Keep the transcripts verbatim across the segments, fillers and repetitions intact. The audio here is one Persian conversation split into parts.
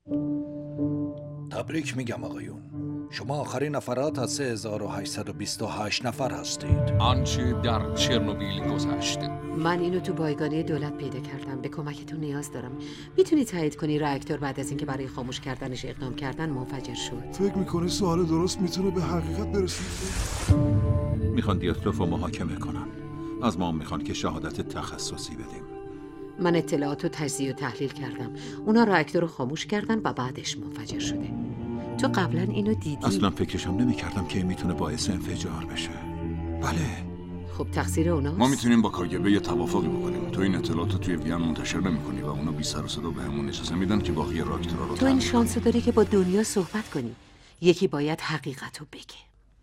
تبریک میگم آقایون، شما آخرین نفرات از سه هزار و هشتصد و بیست و هشت نفر هستید. آنچه در چرنوبیل گذشت. من اینو تو بایگانی دولت پیدا کردم. به کمکتون نیاز دارم. میتونی تایید کنی راکتور بعد از اینکه برای خاموش کردنش اقدام کردن منفجر شد؟ فکر میکنی سوال درست میتونه به حقیقت برسه؟ میخوان دیاتلوف رو محاکمه کنن. از ما میخوان که شهادت تخصصی بدیم. من اطلاعات رو تجزیه و تحلیل کردم. اونا راکتور رو خاموش کردن و بعدش منفجر شده. تو قبلا اینو دیدی؟ اصلا فکرشم نمیکردم که این میتونه باعث انفجار بشه. بله. خب تقصیر اوناست؟ ما میتونیم با کاگبه یه توافقی بکنیم. تو این اطلاعات رو توی وین منتشر نمیکنی و اونا بی سر و صدا بهمون اجازه میدن که باقی راکتورها رو. تو این شانس داری که با دنیا صحبت کنی. یکی باید حقیقت رو بگه.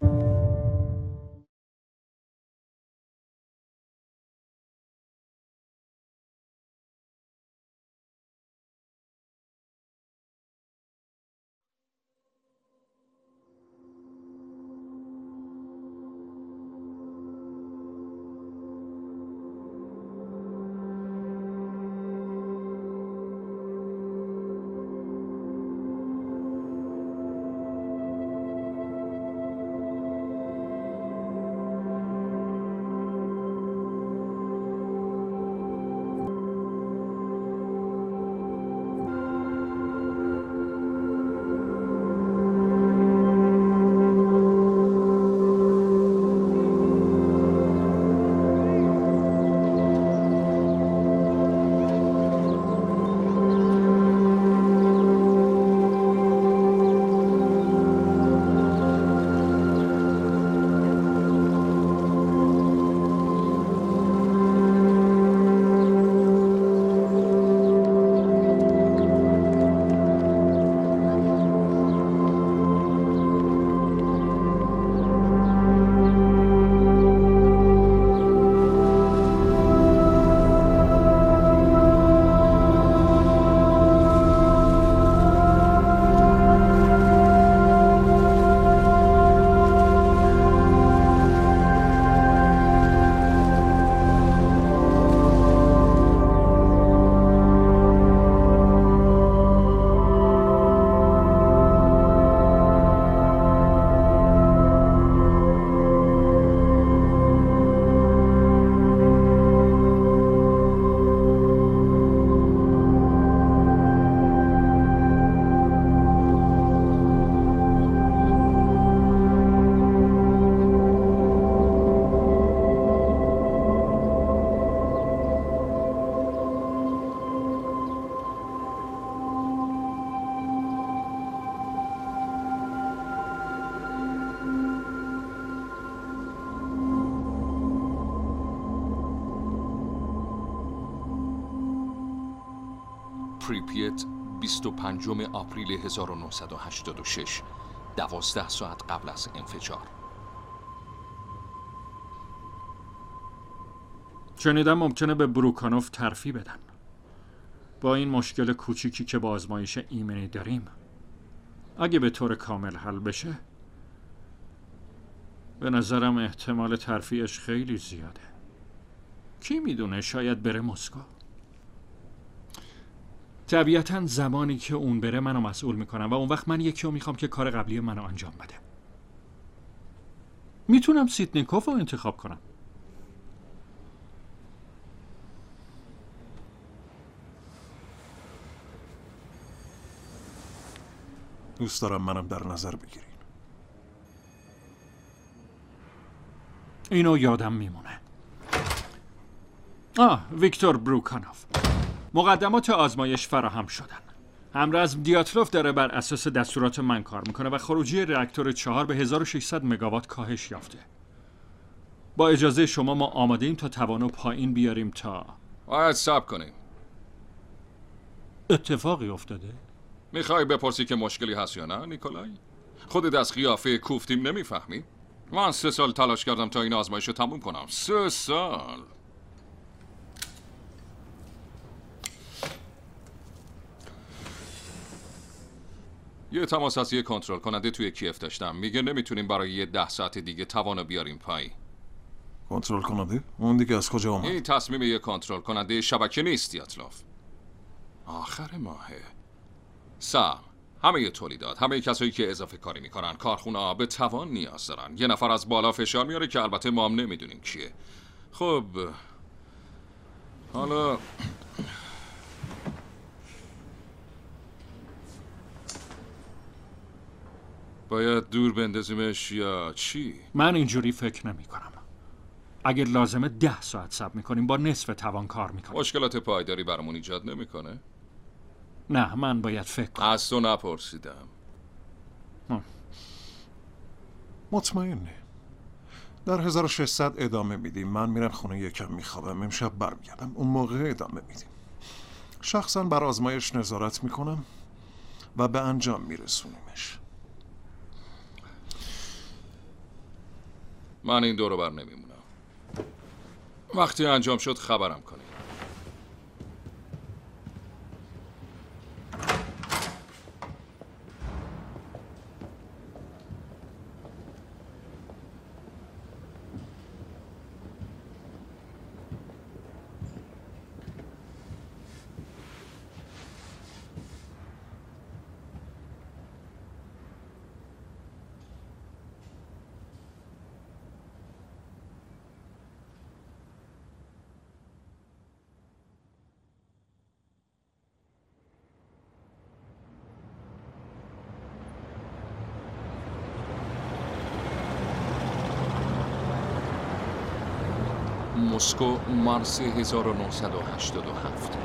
پریپیت بیست و پنجم آپریل هزار و نهصد و هشتاد و شش، دوازده ساعت قبل از انفجار. شنیدم ممکنه به بروکانوف ترفیع بدن. با این مشکل کوچیکی که با آزمایش ایمنی داریم، اگه به طور کامل حل بشه، به نظرم احتمال ترفیعش خیلی زیاده. کی میدونه، شاید بره مسکو. طبیعتاً زمانی که اون بره منو مسئول میکنم و اون وقت من یکی رو میخوام که کار قبلی منو انجام بده. میتونم سیتنیکوف رو انتخاب کنم. دوست دارم منم در نظر بگیرین. اینو یادم میمونه. آه، ویکتور بروکانوف. مقدمات آزمایش فراهم شدن. همرزم دیاتلوف داره بر اساس دستورات من کار میکنه و خروجی راکتور چهار به هزار و ششصد مگاوات کاهش یافته. با اجازه شما ما آماده ایم تا توانو پایین بیاریم تا باید صبر کنیم. اتفاقی افتاده؟ میخوای بپرسی که مشکلی هست یا نه نیکولای؟ خودت از قیافه کوفتیم نمیفهمی؟ من سه سال تلاش کردم تا این آزمایش رو تموم کنم. سه سال. یه تماس از یه کنترل کننده توی کیف داشتم. میگه نمیتونیم برای یه ده ساعت دیگه توانو بیاریم پایین. کنترل کننده؟ اون دیگه از کجا اومد؟ این تصمیم یه کنترل کننده شبکه نیست دیاتلوف. آخر ماهه. سهم، همه تولیدات، همه کسایی که اضافه کاری میکنن، کارخونه به توان نیاز دارن. یه نفر از بالا فشار میاره که البته ما هم نمیدونیم کیه. خب حالا باید دور بندازیمش یا چی؟ من اینجوری فکر نمی کنم. اگر لازمه ده ساعت صبر میکنیم با نصف توان کار میکنیم. مشکلات پایداری برامون ایجاد نمیکنه؟ نه، من باید فکر کنم. از تو نپرسیدم. مطمئنی؟ در هزار و ششصد ادامه میدیم. من میرم خونه یکم میخوابم. امشب برمیگردم. اون موقع ادامه میدیم. شخصا بر آزمایش نظارت میکنم و به انجام میرسونیمش. من این دورو بر نمیمونم. وقتی انجام شد خبرم کنی. مسکو، مارس هزار و نهصد و هشتاد و هفت.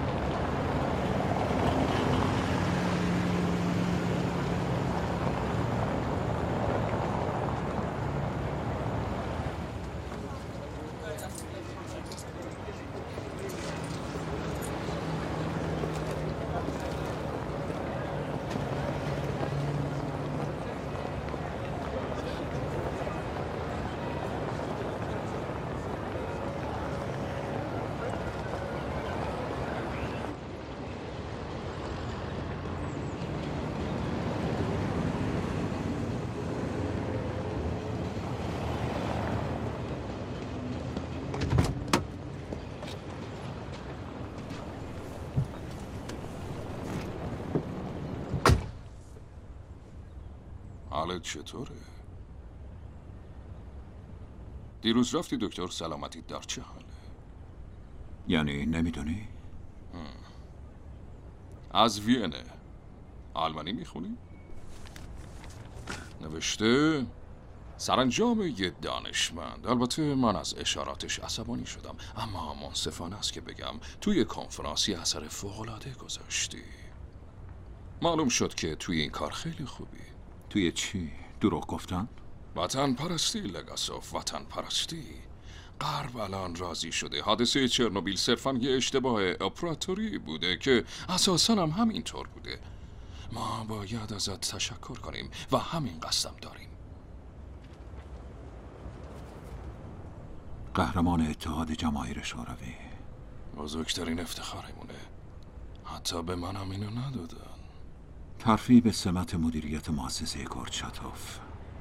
حالت چطوره؟ دیروز رفتی دکتر، سلامتی در چه حاله؟ یعنی نمیدونی؟ از وینه. آلمانی میخونی؟ نوشته سرانجام یه دانشمند. البته من از اشاراتش عصبانی شدم، اما منصفانه است که بگم توی کنفرانسی اثر فوق‌العاده گذاشتی. معلوم شد که توی این کار خیلی خوبی. توی چی؟ دروغ گفتن؟ وطن پرستی لگاسوف، وطن پرستی. غرب الان راضی شده حادثه چرنوبیل صرفاً یه اشتباه اپراتوری بوده که اساساً هم همینطور بوده. ما باید ازت تشکر کنیم و همین قصدم داریم. قهرمان اتحاد جماهیر شوروی. بزرگترین افتخارمونه. حتی به من هم اینو ندادن. ترفیع به سمت مدیریت مؤسسه کورچاتوف.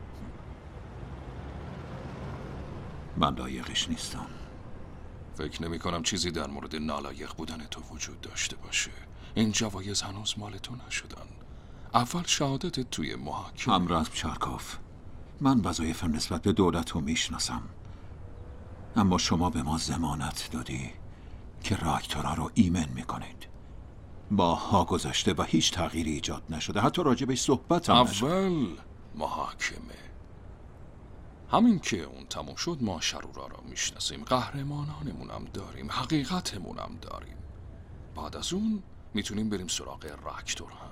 من لایقش نیستم. فکر نمی کنم چیزی در مورد نالایق بودن تو وجود داشته باشه. این جوایز هنوز مال تو نشدن. اول شهادتت توی محاکمه. همرزم چارکوف، من وظایفم نسبت به دولت رو میشناسم، اما شما به ما ضمانت دادی که راکتورها رو ایمن میکنید. با ها گذشته و هیچ تغییری ایجاد نشده، حتی راجبش صحبت هم نشده. اول محاکمه. همین که اون تموم شد ما شرورا را میشناسیم، قهرمانانمونم داریم، حقیقتمونم داریم. بعد از اون میتونیم بریم سراغ راکتورها.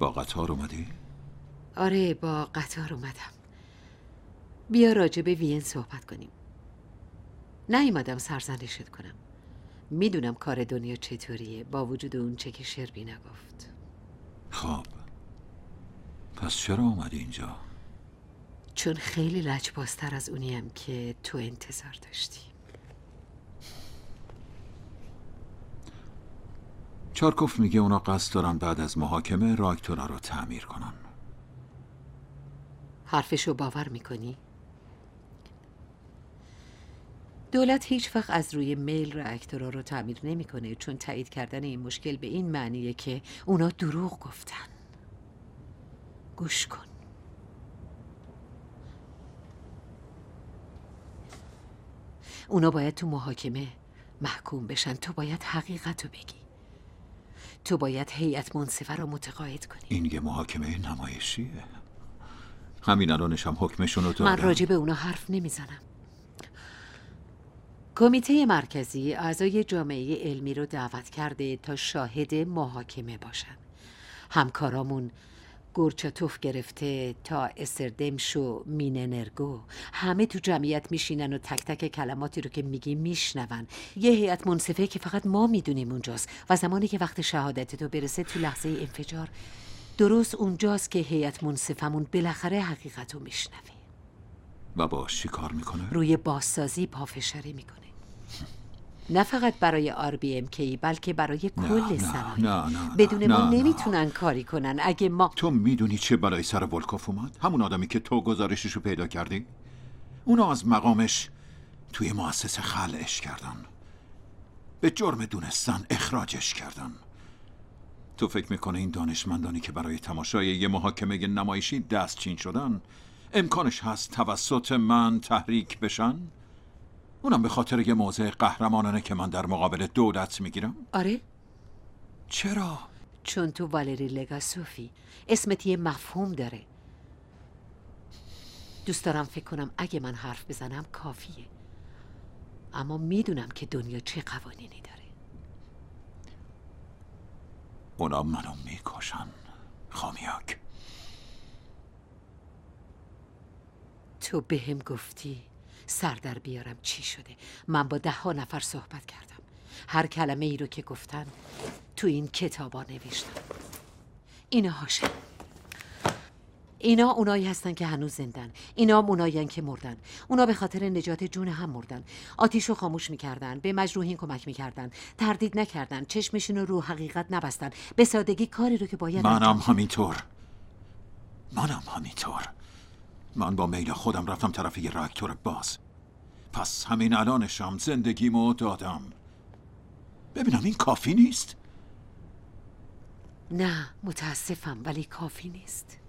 با قطار اومدی؟ آره با قطار اومدم. بیا راجع به وین صحبت کنیم. نیومدم سرزنشت کنم. میدونم کار دنیا چطوریه با وجود اون چه که شربی نگفت. خب پس چرا اومدی اینجا؟ چون خیلی لجبازتر از اونیم که تو انتظار داشتی. چارکوف میگه اونا قصد دارن بعد از محاکمه راکتورا رو تعمیر کنن. حرفشو باور میکنی؟ دولت هیچ وقت از روی میل راکتورا رو تعمیر نمیکنه، چون تایید کردن این مشکل به این معنیه که اونا دروغ گفتن. گوش کن. اونا باید تو محاکمه محکوم بشن. تو باید حقیقت رو بگی. تو باید هیئت منصفه رو متقاعد کنی. این یه محاکمه نمایشیه. همین الانش هم حکمشون رو دادن. من راجع به اونا حرف نمیزنم. کمیته مرکزی اعضای جامعه علمی رو دعوت کرده تا شاهد محاکمه باشن. همکارامون گورچاتوف گرفته تا استردمش و میننرگو همه تو جمعیت میشینن و تک تک کلماتی رو که میگی میشنون. یه هیئت منصفه که فقط ما میدونیم اونجاست و زمانی که وقت شهادت تو برسه تو لحظه انفجار درست اونجاست که هیئت منصفمون بالاخره حقیقت رو میشنوه. و باش چی کار میکنه؟ روی بازسازی پافشاری میکنه. نه فقط برای آر بی ام کی بلکه برای کل صنایع. نه نه بدون نه ما نه نمیتونن نه. کاری کنن. اگه ما تو میدونی چه بلایی سر ولکوف اومد؟ همون آدمی که تو گزارششو پیدا کردی؟ اونا از مقامش توی مؤسسه خلعش کردن. به جرم دونستن اخراجش کردن. تو فکر میکنه این دانشمندانی که برای تماشای یه محاکمه نمایشی دستچین شدن امکانش هست توسط من تحریک بشن؟ اونم به خاطر یه موضع قهرمانانه که من در مقابل دولت میگیرم؟ آره؟ چرا؟ چون تو والری لگاسوفی اسمت یه مفهوم داره. دوست دارم فکر کنم اگه من حرف بزنم کافیه، اما میدونم که دنیا چه قوانینی داره. اونا منو میکشن خامیاک. تو به هم گفتی سر در بیارم چی شده. من با ده ها نفر صحبت کردم. هر کلمه ای رو که گفتن تو این کتابا نوشتم. اینا هاشه. اینا اونایی هستن که هنوز زندن. اینا اونایی که مردن. اونا به خاطر نجات جون هم مردن. آتیشو خاموش میکردن، به مجروحین کمک میکردن، تردید نکردن، چشمشون رو رو حقیقت نبستن، به سادگی کاری رو که باید منم همینطور. منم همینطور. من با میل خودم رفتم طرف یه راکتور باز. پس همین الانشم زندگیمو دادم. ببینم این کافی نیست؟ نه متاسفم ولی کافی نیست.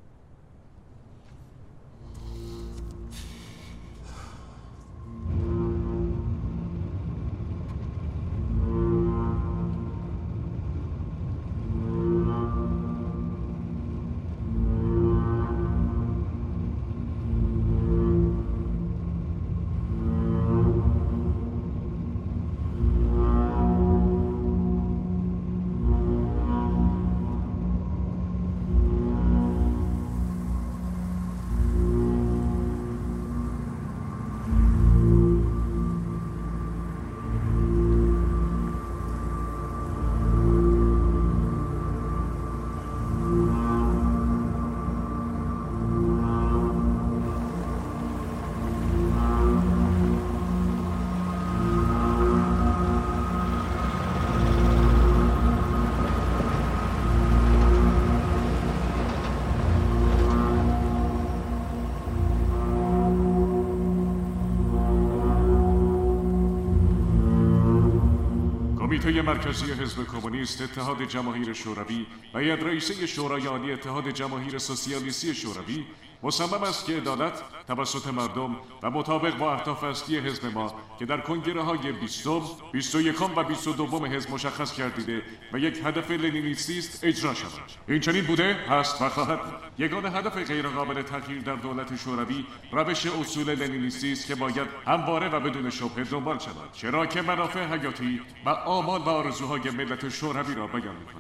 کمیته مرکزی حزب کمونیست، اتحاد جماهیر شوروی و هیئت رئیسه شورای عالی اتحاد جماهیر سوسیالیستی شوروی مصمم است که عدالت توسط مردم و مطابق با اهداف اصلی حزب ما که در کنگره های بیستم، بیست و یکم و بیست و دوم حزب مشخص گردیده و یک هدف لنینیستی است اجرا شود. این چنین بوده، هست و خواهد بود. یگانه هدف غیرقابل تغییر در دولت شوروی روش اصول لنینیستی است که باید همواره و بدون شبهه دنبال شود، چرا که منافع حیاتی و آمال و آرزوهای ملت شوروی را بیان می‌کند.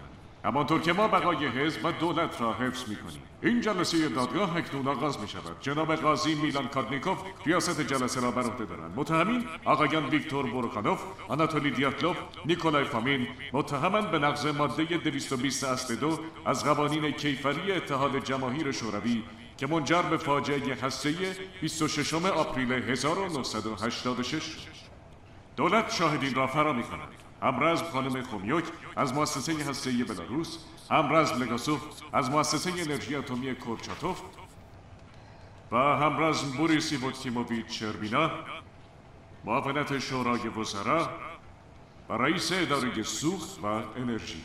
همانطور که ما بقای حزب و دولت را حفظ می‌کنیم. این جلسه دادگاه اکنون آغاز می‌شود. جناب قاضی میلان کادنیکوف ریاست جلسه را بر عهده دارند. متهمین آقایان ویکتور بروخانوف، آناتولی دیاتلوف، نیکولای فامین متهمند به نقض ماده دویست و بیست اصل دو از قوانین کیفری اتحاد جماهیر شوروی که منجر به فاجعه هسته‌ای بیست و ششم آپریل هزار و نهصد و هشتاد و شش. دولت شاهدین را فرا می‌کند. همرزم خانم خومیوک از مؤسسه هسته‌ای بلاروس، همرزم لگاسوف از مؤسسه انرژی اتمی کورچاتوف و همرزم بوریس ایوکیموویچ شربینا، معاونت شورای وزرا و رئیس اداره سوخت و انرژی.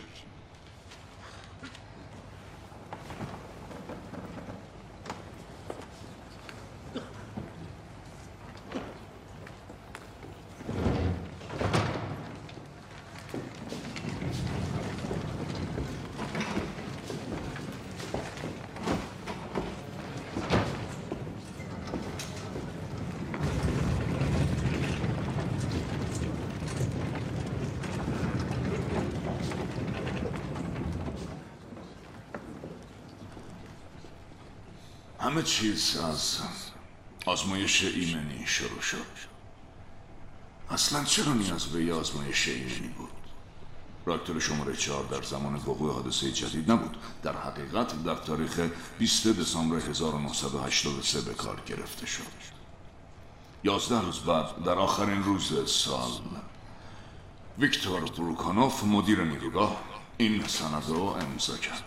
همه چیز از آزمایش ایمنی شروع شد. اصلا چرا نیاز به یه آزمایش ایمنی بود؟ راکتور شماره چهار در زمان وقوع حادثه جدید نبود. در حقیقت در تاریخ بیست دسامبر هزار و نهصد و هشتاد و سه به کار گرفته شد. یازده روز بعد در آخرین روز سال ویکتور بروخانوف مدیر نیروگاه این سند رو امضا کرد.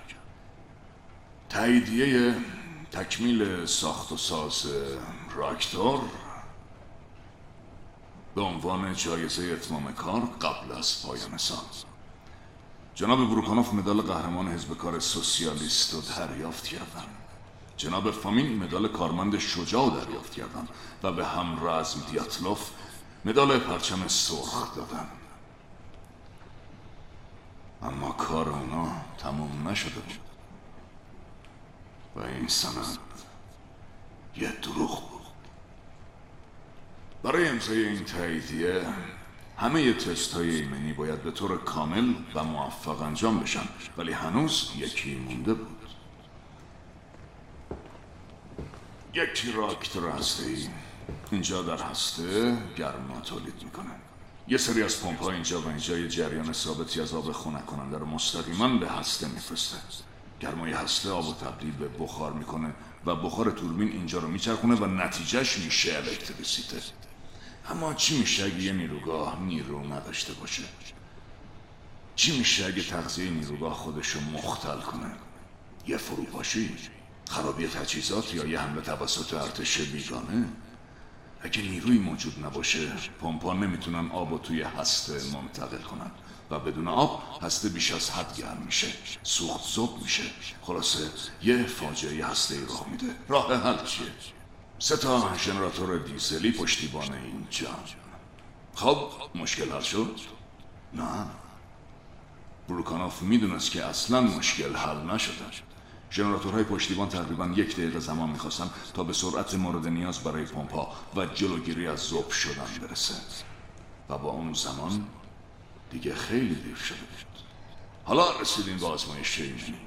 تاییدیه تکمیل ساخت و ساز راکتور به عنوان جایزه اتمام کار قبل از پایان سال. جناب بروخانوف مدال قهرمان حزب کار سوسیالیست رو دریافت کردند. جناب فامین مدال کارمند شجاع دریافت کردند و به همرزم دیاتلوف مدال پرچم سرخ دادند. اما کار اونا تمام نشده بود و این سند یه دروغ بود. برای امضای این تاییدیه همه تست های ایمنی باید به طور کامل و موفق انجام بشن، ولی هنوز یکی مونده بود. یکی راکتور هسته‌ای اینجا در هسته گرما تولید میکنه. یه سری از پمپ ها اینجا و اینجا یه جریان ثابتی از آب خنک کننده رو مستقیما به هسته میفرسته. گرمای هسته آب رو تبدیل به بخار میکنه و بخار توربین اینجا رو میچرخونه و نتیجهش میشه الکتریسیته. اما چی میشه اگه یه نیروگاه نیرو نداشته باشه؟ چی میشه اگه تغذیه نیروگاه خودش رو مختل کنه؟ یه فروپاشی، خرابی تجهیزات یا یه حمله توسط ارتش بیگانه؟ اگه نیروی موجود نباشه پمپا نمیتونن آب رو توی هسته منتقل کنن و بدون آب هسته بیش از حد گرم میشه، سوخت زوب میشه. خلاصه یه فاجعه هسته ای راه میده. راه حل چیه؟ سه تا ژنراتور دیزلی پشتیبان اینجا. خب مشکل حل شد؟ نه. بروخانوف میدونست که اصلا مشکل حل نشده. ژنراتورهای پشتیبان تقریبا یک دقیقه زمان میخواستن تا به سرعت مورد نیاز برای پمپا و جلوگیری از ذوب شدن برسه و با اون زمان دیگه خیلی دیر شده بود. حالا رسیدیم به آزمایش ایمنی.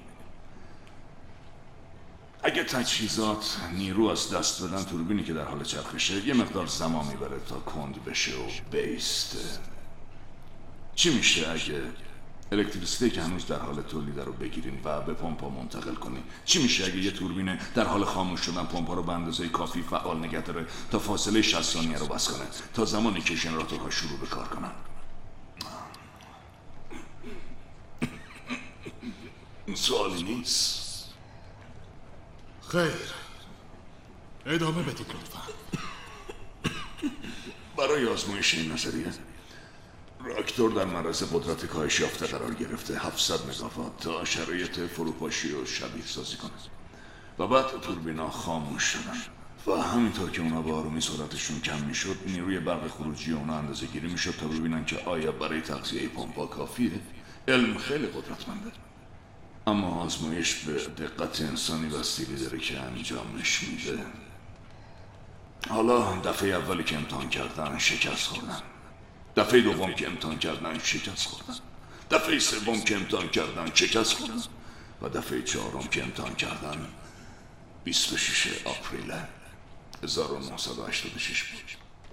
اگه تجهیزات نیرو از دست بدن توربینی که در حال چرخشه یه مقدار زمان میبره تا کند بشه و بیسته. چی میشه اگه الکتریسیته که هنوز در حال تولید رو بگیرین و به پمپا منتقل کنین؟ چی میشه اگه یه توربین در حال خاموش شدن پمپا رو به اندازه کافی فعال نگه داره تا فاصله شصت ثانیه رو بس کنه تا زمانی که ژنراتورها شروع به کار کنن؟ سوالی نیست. خیر، ادامه بدید لطفا. برای آزمایش این نظریه راکتور در معرض قدرت کاهش یافته قرار گرفته هفتصد مگاوات تا شرایط فروپاشی رو شبیه سازی کنه و بعد توربینا خاموش شدن و همینطور که اونا به آرومی سرعتشون کم میشد نیروی برق خروجی اونا اندازه گیری میشد تا ببینن که آیا برای تغذیه پمپا کافیه. علم خیلی قدرتمنده اما آزمایش به دقت انسانی بستگی داره که انجامش میده. حالا دفعه اولی که امتحان کردن شکست خوردن، دفعه دوم که امتحان کردن شکست خوردن، دفعه سوم که امتحان کردن شکست خوردن و دفعه چهارم که امتحان کردن بیست و شش آپریل هزار و نهصد و هشتاد و شش بود.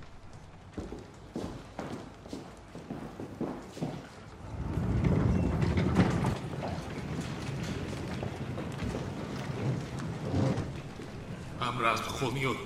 امر از خومیوک.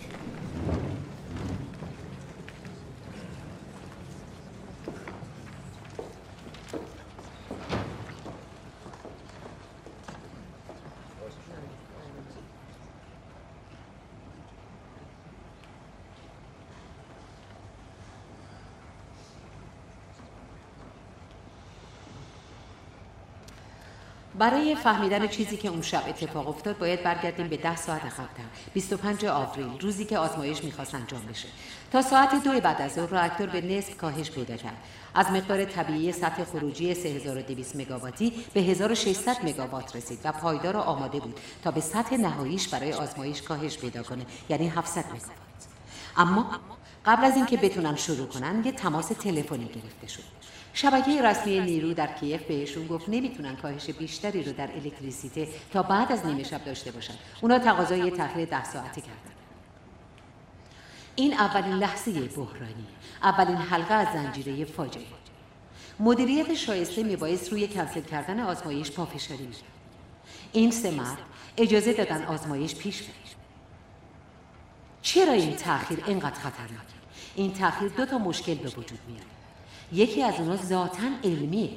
برای فهمیدن چیزی که اون شب اتفاق افتاد باید برگردیم به ده ساعت عقب‌تر. بیست و پنجم آوریل، روزی که آزمایش می‌خواست انجام بشه. تا ساعت دو بعد از ظهر راکتور به نصف کاهش پیدا کرد. از مقدار طبیعی سطح خروجی سه هزار و دویست مگاواتی به هزار و ششصد مگاوات رسید و پایدار و آماده بود تا به سطح نهاییش برای آزمایش کاهش پیدا کنه، یعنی هفتصد مگاوات. اما قبل از اینکه بتونن شروع کنن، یه تماس تلفنی گرفته شد. شبکه رسمی نیرو در کیف بهشون گفت نمیتونن کاهش بیشتری رو در الکتریسیته تا بعد از نیمه شب داشته باشن. اونا تقاضای تأخیر ده ساعته کردن. این اولین لحظه بحرانی، اولین حلقه از زنجیره فاجعه. مدیریت شایسته میبایست روی کنسل کردن آزمایش پافشاری میکرد. این سه مرد اجازه دادن آزمایش پیش بره. چرا این تأخیر اینقدر خطرناکه؟ این تأخیر دو تا مشکل به وجود میاره. یکی از اونا ذاتاً علمیه،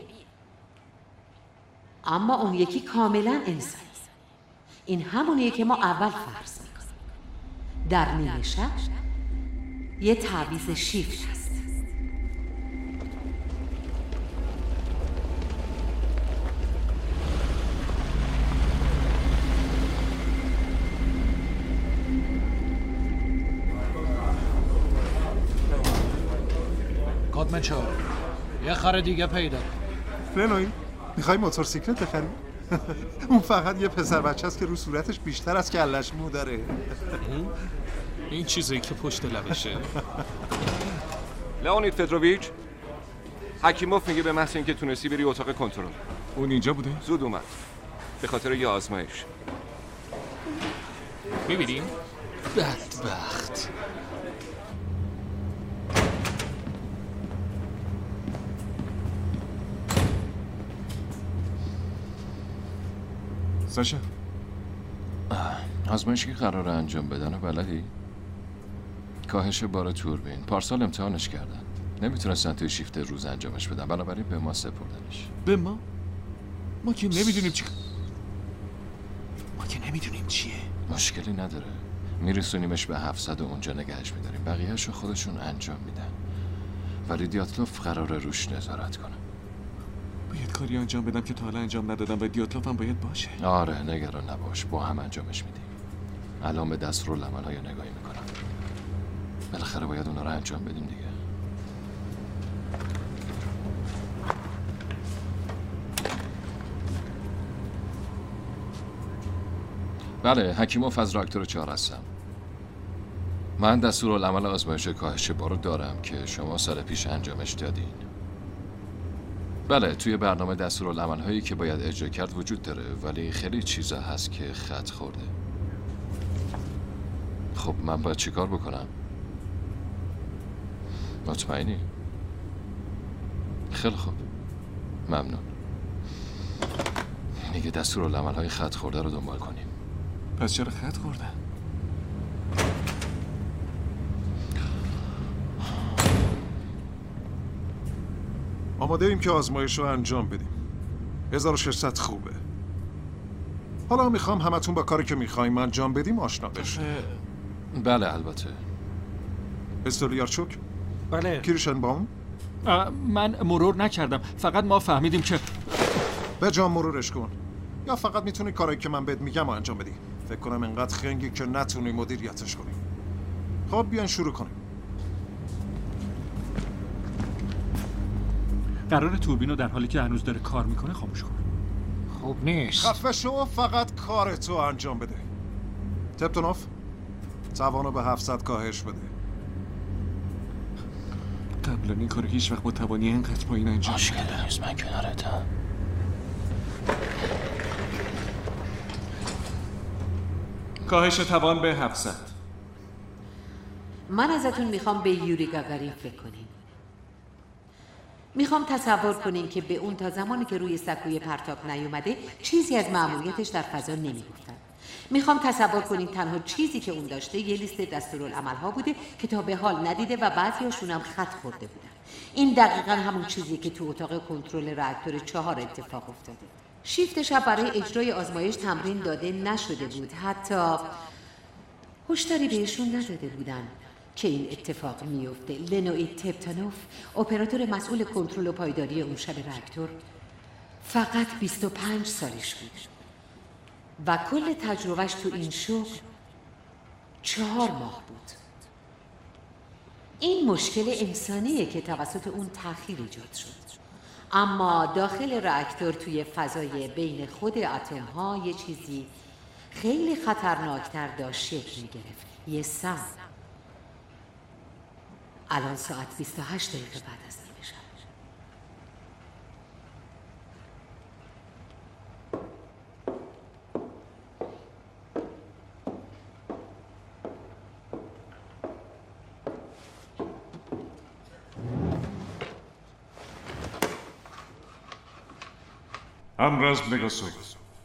اما اون یکی کاملاً انسانی. این همونیه که ما اول فرض میکنیم. در نیمه شب یه تعویض شیفت هست. کادمنچو یه خر دیگه پیدا کن. رنوی میخوای موتورسیکلت بخری؟ اون فقط یه پسر بچه است که رو صورتش بیشتر از کلش مو داره. این چیزی که پشت لبشه. لئونید فدروویچ، حکیموف میگه به محض اینکه تونستی بری اتاق کنترل. اون اینجا بوده؟ زود اومد به خاطر یه آزمایش. میبینیم؟ بدبخت. ساشا آزمایشی که قراره انجام بدن و بلدی؟ کاهش بار توربین. پارسال امتحانش کردن، نمیتونستن توی شیفت روز انجامش بدن، بنابراین به ما سپردنش. به ما؟ ما که نمیدونیم چی ما که نمیدونیم چیه. مشکلی نداره، میرسونیمش به هفتصد و اونجا نگهش میداریم، بقیه‌شو خودشون انجام میدن، ولی دیاتلوف قراره روش نظارت کنه. باید کاری انجام بدم که تا حالا انجام ندادم و دیاتلوف هم باید باشه. آره نگران نباش، با هم انجامش میدیم. الان به دستورالعمل‌های نگاهی میکنم، بالاخره باید اونا رو انجام بدیم دیگه. بله، حکیموف از راکتور چهار هستم. من دستورالعمل آزمایش کاهش بارو دارم که شما سال پیش انجامش دادین. بله، توی برنامه دستورالعمل هایی که باید اجرا کرد وجود داره، ولی خیلی چیزا هست که خط خورده. خب من باید چیکار بکنم؟ مطمئنی؟ خیلی خوب، ممنون. میگه دستورالعمل های خط خورده رو دنبال کنیم. پس چرا خط خورده؟ آماده ایم که آزمایش رو انجام بدیم. هزار و ششصد خوبه. حالا میخوام همتون با کاری که میخوایم انجام بدیم آشنا بشید. بله البته. استولیارچوک؟ بله. کیرشنباوم؟ من مرور نکردم، فقط ما فهمیدیم که به جا مرورش کن. یا فقط میتونی کاری که من بهت میگم و انجام بدی. فکر کنم انقدر خنگی که نتونی مدیریتش کنی. خب بیان شروع کنیم. قرار توربین رو در حالی که هنوز داره کار میکنه خاموش کنه. خوب نیست. خفه شو، فقط کارتو انجام بده. تپتونوف توانو به هفتصد کاهش بده. قبلا این کار هیچ وقت با توانی اینقدر پایین انجام مشکلی نیست، من کنارتم. کاهش توان به هفتصد. من ازتون میخوام به یوری گاگارین فکر کنین. میخوام تصور کنین که به اون تا زمانی که روی سکوی پرتاب نیومده چیزی از مأموریتش در فضا نمیگفتن. میخوام تصور کنین تنها چیزی که اون داشته یه لیست دستورالعمل‌ها بوده که تا به حال ندیده و بعضیاشون هم خط خورده بودن. این دقیقاً همون چیزی که تو اتاق کنترل راکتور چهار اتفاق افتاده. شیفت شب برای اجرای آزمایش تمرین داده نشده بود، حتی هشداری بهشون نداده بودن که این اتفاق میفته. لنوی تپتانوف، اپراتور مسئول کنترل و پایداری اون شب راکتور، فقط بیست و پنج سالش بود و کل تجربهش تو این شغل چهار ماه بود. این مشکل انسانیه که توسط اون تأخیر ایجاد شد. اما داخل راکتور توی فضای بین خود اتم ها یه چیزی خیلی خطرناکتر داشت شکل میگرفت. یه سم. الان ساعت بیست و هشت دقیقه بعد از نیمه شب. امراض مگاسوف.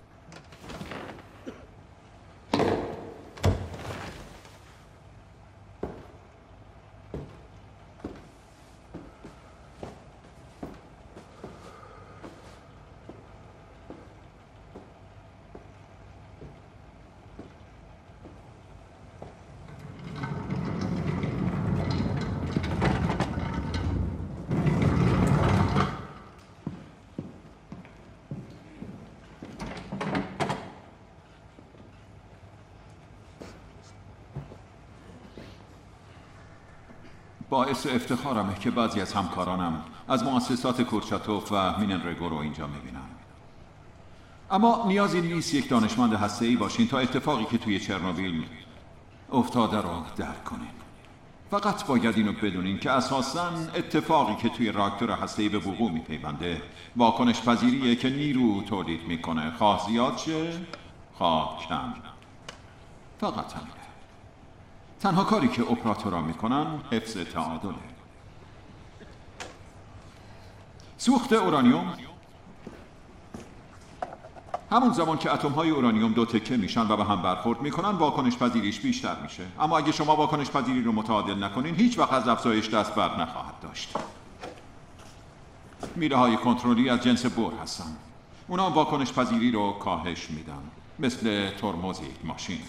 باعث افتخارمه که بعضی از همکارانم از مؤسسات کورچاتوف و میننرگو رو اینجا میبینم. اما نیازی نیست یک دانشمند هسته‌ای باشین تا اتفاقی که توی چرنوبیل افتاده رو درک کنین. فقط باید اینو بدونین که اساساً اتفاقی که توی راکتور هسته‌ای به وقوع میپیونده واکنش پذیریه که نیرو تولید میکنه، خواه زیاد شه خواه کم. فقط همینه. تنها کاری که اپراتورها میکنن حفظ تعادله. سوخت اورانیوم همون زمان که اتم های اورانیوم دو تکه میشن و به هم برخورد میکنن واکنش پذیریش بیشتر میشه. اما اگه شما واکنش پذیری رو متعادل نکنین هیچ وقت از افزایش دست بر نخواهد داشت. میله های کنترلی از جنس بور هستن. اونا واکنش پذیری رو کاهش میدن، مثل ترمز یک ماشین.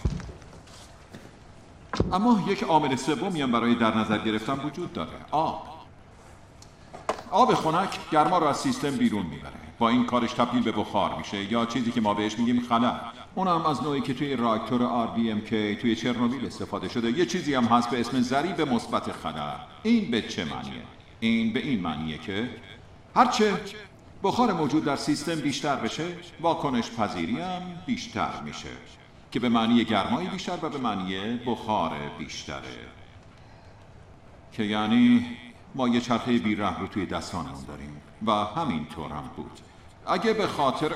اما یک عامل سومی هم برای در نظر گرفتن وجود داره. آب. آب خنک گرما رو از سیستم بیرون میبره. با این کارش تبدیل به بخار میشه یا چیزی که ما بهش میگیم خلا. اونم از نوعی که توی راکتور آر بی ام کی توی چرنوبیل استفاده شده. یه چیزی هم هست به اسم ضریب مثبت خلا. این به چه معنیه؟ این به این معنیه که هرچه بخار موجود در سیستم بیشتر بشه واکنش پذیری هم بیشتر میشه، که به معنی گرمای بیشتر و به معنی بخار بیشتره، که یعنی ما یه چرخه بی‌رحم رو توی دستانمون داریم و همین طور هم بود. اگه به خاطر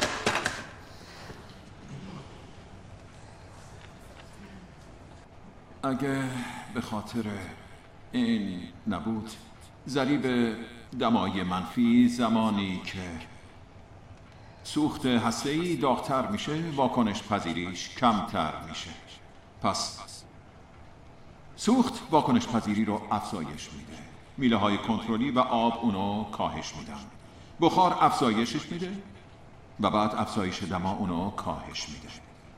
اگه به خاطر این نبود، ضریب دمای منفی زمانی که سوخت هسته‌ای داغ‌تر میشه واکنش پذیریش کمتر میشه. پس سوخت واکنش پذیری رو افزایش میده. میله های کنترلی و آب اونو کاهش میدن. بخار افزایشش میده و بعد افزایش دما اونو کاهش میده.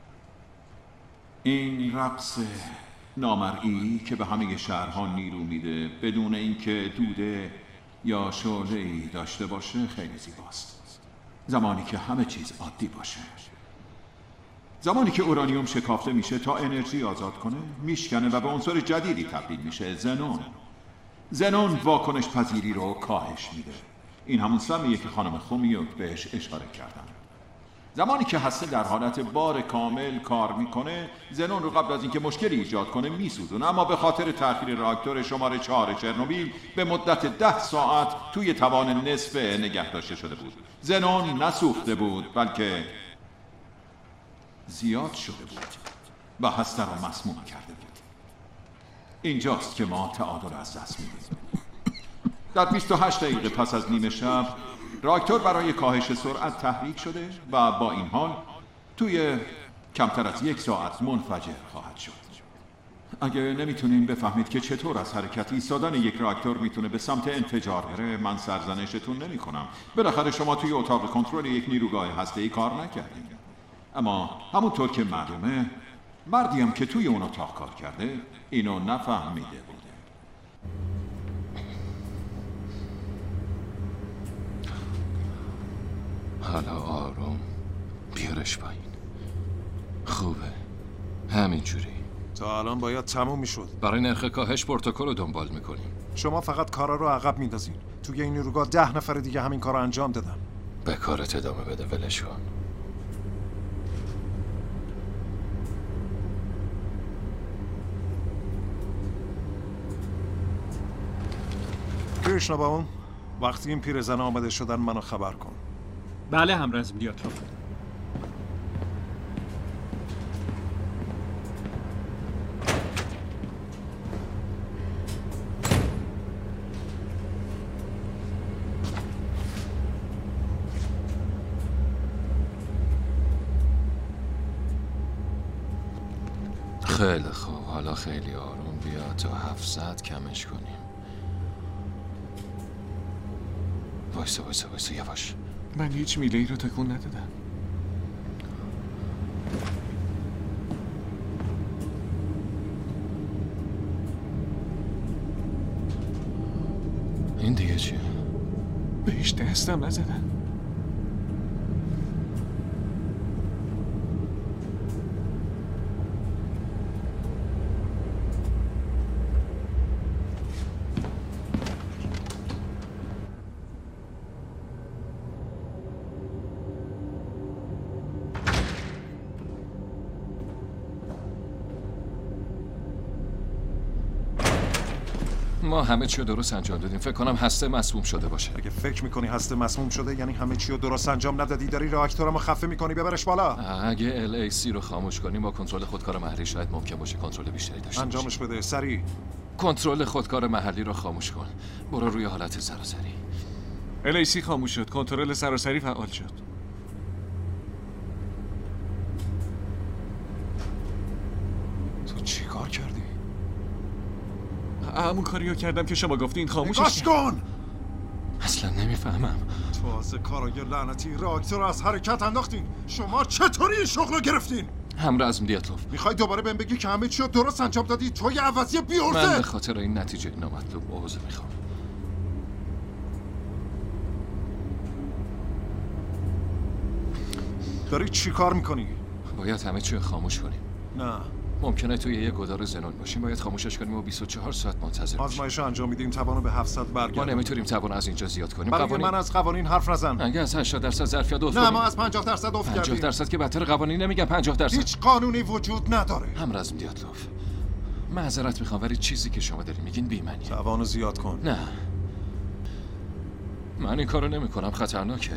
این رقص نامرئی که به همه شهرها نیرو میده بدون اینکه دوده یا شعله‌ای داشته باشه خیلی زیباست. زمانی که همه چیز عادی باشه. زمانی که اورانیوم شکافته میشه تا انرژی آزاد کنه میشکنه و به عنصر جدیدی تبدیل میشه، زنون. زنون واکنش پذیری رو کاهش میده. این همون سمیه که خانم خومیوک بهش اشاره کردن. زمانی که هسته در حالت بار کامل کار میکنه، زنون رو قبل از اینکه مشکلی ایجاد کنه میسوزونه، اما به خاطر تأخیر راکتور شماره چهار چرنوبیل به مدت ده ساعت توی توان نصف نگه داشته شده بود. زنون نسوخته بود بلکه زیاد شده بود و هسته رو مسموم کرده بود. اینجاست که ما تعادل از دست میدیم. در بیست و هشت دقیقه پس از نیمه شب راکتور برای کاهش سرعت تحریک شده و با این حال توی کمتر از یک ساعت منفجر خواهد شد. اگه نمیتونین بفهمید که چطور از حرکت ایستادن یک راکتور میتونه به سمت انفجار بره، من سرزنشتون نمی کنم. بالاخره شما توی اتاق کنترل یک نیروگاه هسته‌ای کار نکردین. اما همونطور که معلومه، مردی هم که توی اون اتاق کار کرده اینو نفهمیده بوده. حالا آروم بیارش پایین. خوبه همینجوری. تا الان باید تموم میشد. برای نرخ کاهش پروتکل رو دنبال میکنیم. شما فقط کارا رو عقب میندازین. توی این نیروگاه ده نفر دیگه همین کار رو انجام دادن. به کارت ادامه بده، ولش کن. کریشناباوم، وقتی این پیرزن آمده شدن منو خبر کن. بله همرزم دیاتروف. خیلی خوب، حالا خیلی آروم بیا تا هفتصد کمش کنیم. وایسا وایسا وایسا یواش. من هیچ میله ای رو تکون ندادم. این دیگه چیه؟ بهش دستم نزدم. ما همه چی رو درست انجام دادیم. فکر کنم هسته مسموم شده باشه. اگه فکر میکنی هسته مسموم شده یعنی همه چی رو درست انجام ندادی، داری راکتورمو خفه میکنی ببرش بالا. اگه ال ای سی رو خاموش کنیم با کنترل خودکار محلی شاید ممکن باشه کنترل بیشتری داشته انجامش بده سریع. کنترل خودکار محلی رو خاموش کن. برو روی حالت سراسری. ال ای سی خاموش شد. کنترل سراسری فعال شد. تو چی کار کردی؟ همون کاریو کردم که شما گفتین خاموشش نگاش کن. اصلا نمیفهمم. تازه کارای لعنتی راکتور از حرکت انداختین. شما چطوری این شغل رو گرفتین؟ همرزم دیاتلوف، میخوای دوباره بهم بگی که همه چی رو درست انجام دادی؟ توی عوضی بیورده. من به خاطر این نتیجه نامطلوب عذر میخوام. داری چی کار میکنی؟ باید همه چی رو خاموش کنیم. نه ممکنه توی یه گدار زنون باشیم. باید خاموشش کنیم و بیست و چهار ساعت منتظر باشیم. آزمایش رو انجام میدیم، توانو به هفتصد برگردیم. ما نمیتونیم توان از اینجا زیاد کنیم. برای قوانین... من از قوانین حرف نزن. اگه از هشتاد درصد ظرفیت افت نه ما از پنجاه درصد افت کردیم. پنجاه درصد که بدتر. قوانین نمیگن پنجاه درصد. هیچ قانونی وجود نداره. همرزم دیاتلوف، معذرت میخوام ولی چیزی که شما دارین میگین بی‌معنیه. توانو زیاد کن. نه من این کارو نمیکنم، خطرناکه.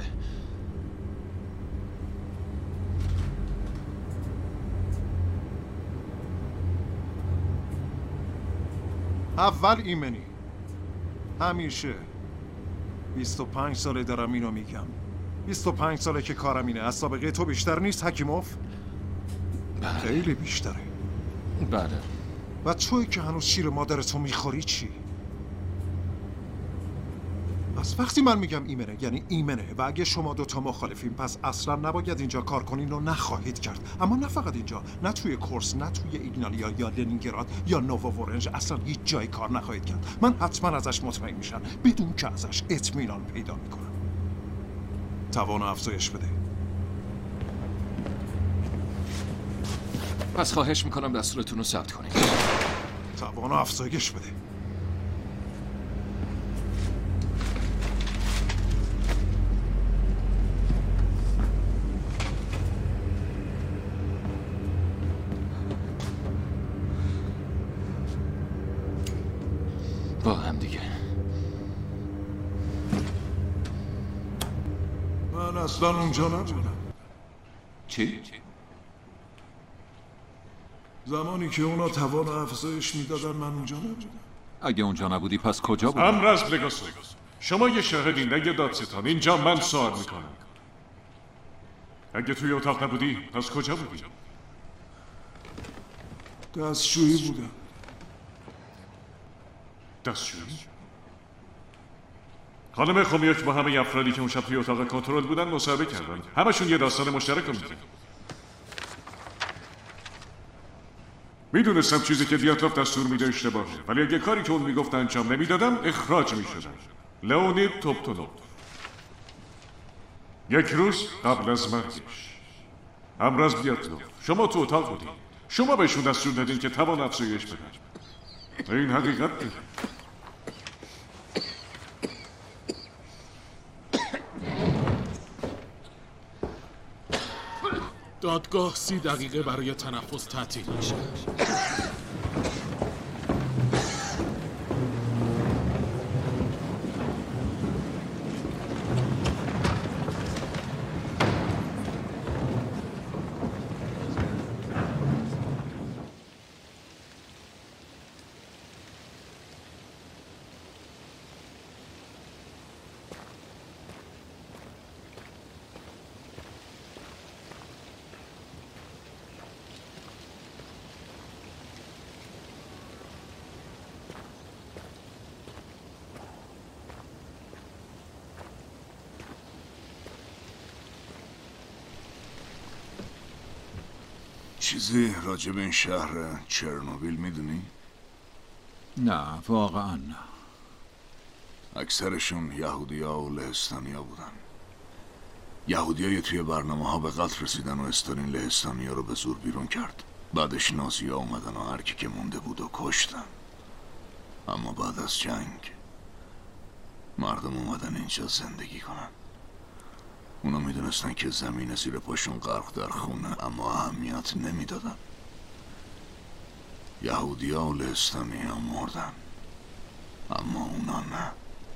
اول ایمنی. همیشه بیست و پنج ساله دارم اینو میگم. بیست و پنج ساله که کارم اینه. از سابقه تو بیشتر نیست حکیموف؟ بله. خیلی بیشتره. بله. و توی که هنوز شیر مادرتو میخوری چی؟ پس وقتی من میگم ایمنه یعنی ایمنه. و اگه شما دوتا مخالفین پس اصلا نباید اینجا کار کنین و نخواهید کرد. اما نه فقط اینجا، نه توی کورس، نه توی ایگنالیا یا لنینگراد یا نووورنج، اصلا هیچ جای کار نخواهید کرد. من حتما ازش مطمئن میشم بدون که ازش اطمینان پیدا میکنم. توانو افزایش بده. پس خواهش میکنم دستورتون رو ثبت کنید. توانو افزایش بده. اصلا اونجا نبودم. چی؟ زمانی که اونا توان افزایش میدادن من اونجا نبودم. اگه اونجا نبودی پس کجا بودی؟ امرز لگاسو، شما یه شاهدین نه یه دادستان. اینجا من سوال میکنم. اگه توی اتاق نبودی پس کجا بودی؟ دستشویی بودم. دستشویی؟ خانم خومیاک با همه افرادی که اون شب توی اتاق کنترل بودن مصاحبه کردن. همشون یه داستان مشترک رو میگن. میدونستم چیزی که دیاتروف دستور میده اشتباهه، ولی اگه کاری که اون میگفت انجام نمیدادم اخراج میشدم. لئونید توپتونوف. یک روز قبل از مرگش. امراض دیاتروف، شما تو اتاق بودین. شما بهشون دستور دادین که توان افزایش بدن. این حقیقت داره. دادگاه سی دقیقه برای تنفس تعطیل میشه. چیزی راجع به این شهر چرنوبیل میدونی؟ نه واقعا نه. اکثرشون یهودیا و لهستانیا بودن. یهودیای توی برنامه ها به قتل رسیدن و استالین لهستانیا رو به زور بیرون کرد. بعدش نازی‌ها اومدن و هر کی که مونده بود و کشتن. اما بعد از جنگ مردم اومدن اینجا زندگی کنن. اونا میدونستن که زمین زیر پاشون غرق در خونه، اما اهمیت نمیدادن. یهودی‌ها و لهستانی‌ها مردن، اما اونا نه.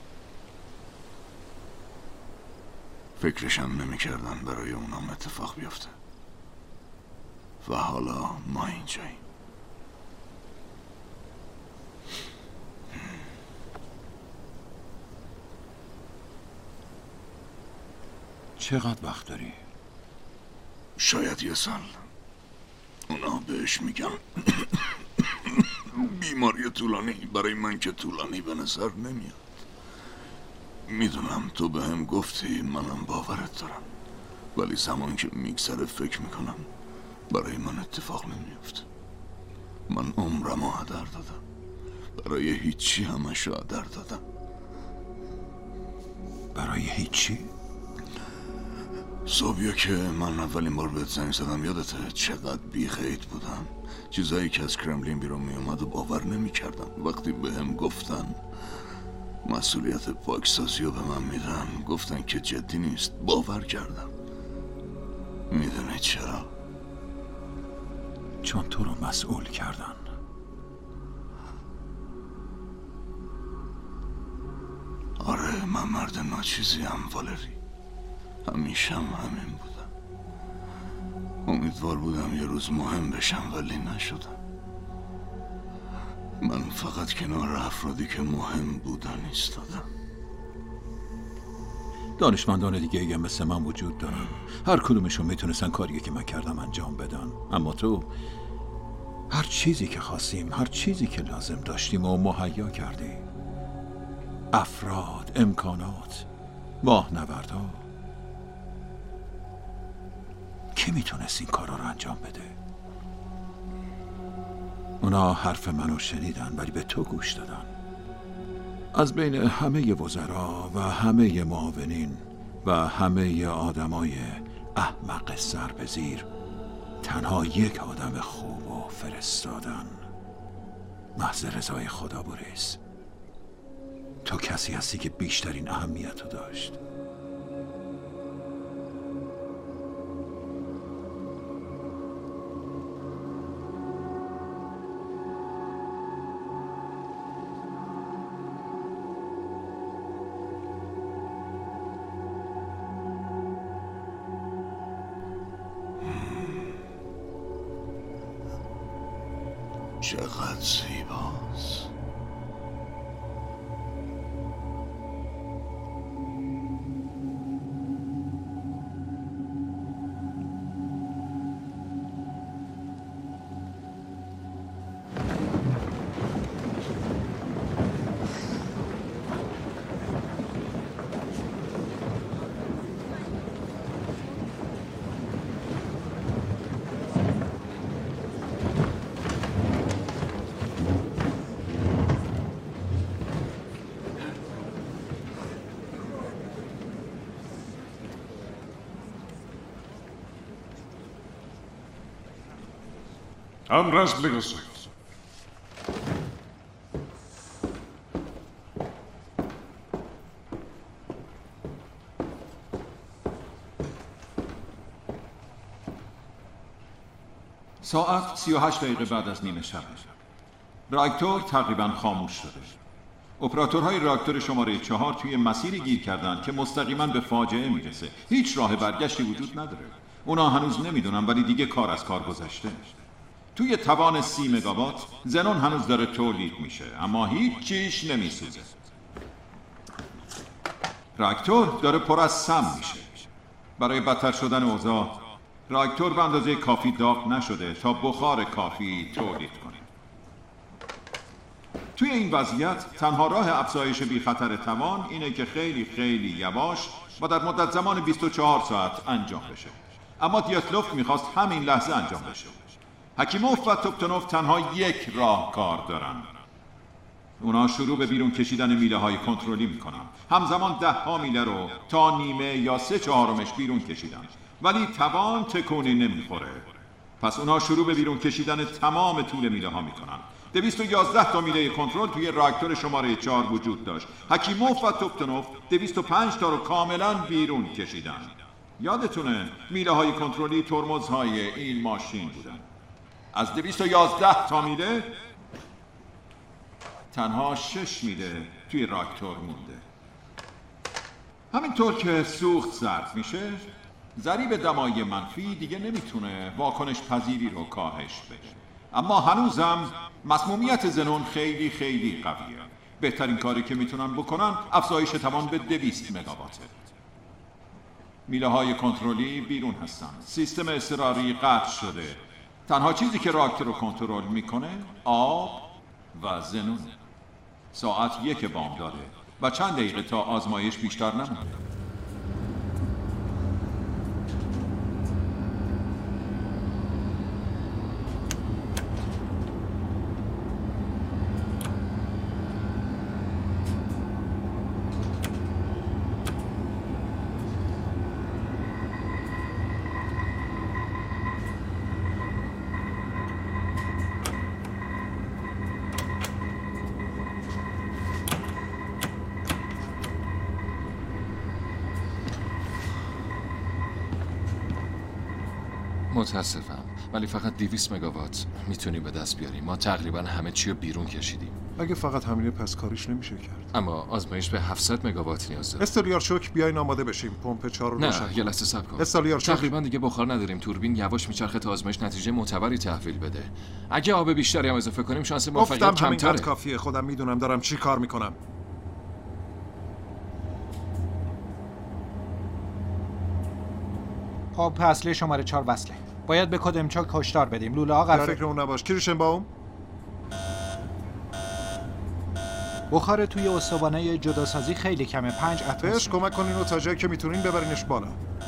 فکرشم نمیکردن برای اونام اتفاق بیفته. و حالا ما اینجاییم. چقدر وقت داری؟ شاید یه سال. اونا بهش میگن بیماری طولانی. برای من که طولانی به نظر نمیاد. میدونم تو به هم گفتی، منم باورت دارم، ولی زمان که میگذره فکر میکنم برای من اتفاق نمیفته. من عمرمو هدر دادم، برای هیچی همشو هدر دادم. برای هیچی؟ صبحیا که من اولین بار بهت زنگ زدم یادته چقدر بی‌قید بودم؟ چیزایی که از کرملین بیرون میومد و باور نمیکردم. وقتی به هم گفتن مسئولیت پاکسازی رو به من میدن، گفتن که جدی نیست، باور کردم. میدونی چرا؟ چون تو رو مسئول کردن. آره من مرد ناچیزی هم والری. همیشه هم همین بودم. امیدوار بودم یه روز مهم بشم ولی نشدم. من فقط کنار افرادی که مهم بودن ایستادم. دانشمندان دیگه یه مثل من وجود دارن. هر کدومشون میتونستن کاری که من کردم انجام بدن، اما تو هر چیزی که خواستیم، هر چیزی که لازم داشتیم و مهیا کردی. افراد، امکانات، راهنوردها. کی میتونست این کارا رو انجام بده؟ اونا حرف منو شنیدن ولی به تو گوش دادن. از بین همه وزرا و همه معاونین و همه آدمای احمق سر به زیر تنها یک آدم خوب و فرستادن. محض رضای خدا بوریس، تو کسی هستی که بیشترین اهمیت رو داشت. چقدر زیباست. امر از لگاسوف. ساعت سی و هشت دقیقه بعد از نیمه شب. راکتور تقریبا خاموش شده. اپراتورهای راکتور شماره چهار توی مسیری گیر کردن که مستقیما به فاجعه میرسه. هیچ راه برگشتی وجود نداره. اونا هنوز نمیدونن ولی دیگه کار از کار گذشته. توی توان سی مگاوات زنون هنوز داره تولید میشه اما هیچ چیش نمیسوزه. راکتور داره پر از سم میشه. برای بدتر شدن اوضاع راکتور به اندازه کافی داغ نشده تا بخار کافی تولید کنه. توی این وضعیت تنها راه افزایش بی خطر توان اینه که خیلی خیلی یواش و در مدت زمان بیست و چهار ساعت انجام بشه. اما دیاتلوف میخواست همین لحظه انجام بشه. حکیموف و توپتونوف تنها یک راه کار دارن. اونا شروع به بیرون کشیدن میله های کنترلی میکنن. همزمان ده ها میله رو تا نیمه یا سه چهارمش بیرون کشیدن ولی توان تکونی نمیخوره. پس اونا شروع به بیرون کشیدن تمام طول میله ها میکنن. دویست و یازده تا میله کنترل توی راکتور شماره چهار وجود داشت. حکیموف و توپتونوف دویست و پنج تا رو کاملا بیرون کشیدن. یادتونه میله های کنترلی ترمزهای این ماشین بودن. از دویست و یازده تا میله تنها شش میله توی راکتور مونده. همینطور که سوخت ضرب میشه ضریب دمای منفی دیگه نمیتونه واکنش پذیری رو کاهش بده. اما هنوزم مسمومیت زنون خیلی خیلی قویه. بهترین کاری که میتونن بکنن افزایش توان به دویست مگاواته. میله های کنترلی بیرون هستن. سیستم اضطراری قطع شده. تنها چیزی که راکتور رو کنترل میکنه آب و زنون. ساعت یک بامداده و چند دقیقه تا آزمایش بیشتر نمونده. متاسفم ولی فقط دویست مگاوات میتونیم به دست بیاریم. ما تقریبا همه چی رو بیرون کشیدیم. اگه فقط همینه پس کاریش نمیشه کرد. اما آزمایش به هفتصد مگاوات نیاز داره. استالیارچوک بیاین آماده بشیم. پمپ چهار رو روشن. نه یه لحظه صبر کن. استالیارچوک تقریبا دیگه بخار نداریم. توربین یواش میچرخه تا آزمایش نتیجه معتبری تحویل بده. اگه آب بیشتری هم اضافه کنیم شانس موفقیت کمتره. گفتم کافیه. خودم میدونم دارم چی کار میکنم. پمپ اصلی شماره چهار وصله. باید به کد امچاک هشدار بدیم. لوله ها قراره. در فکر اون نباش. کریشنباوم. بخار توی استوانه جداسازی خیلی کمه. پنج اتم. بهش کمک کنین و تا جایی که میتونین ببرینش بالا.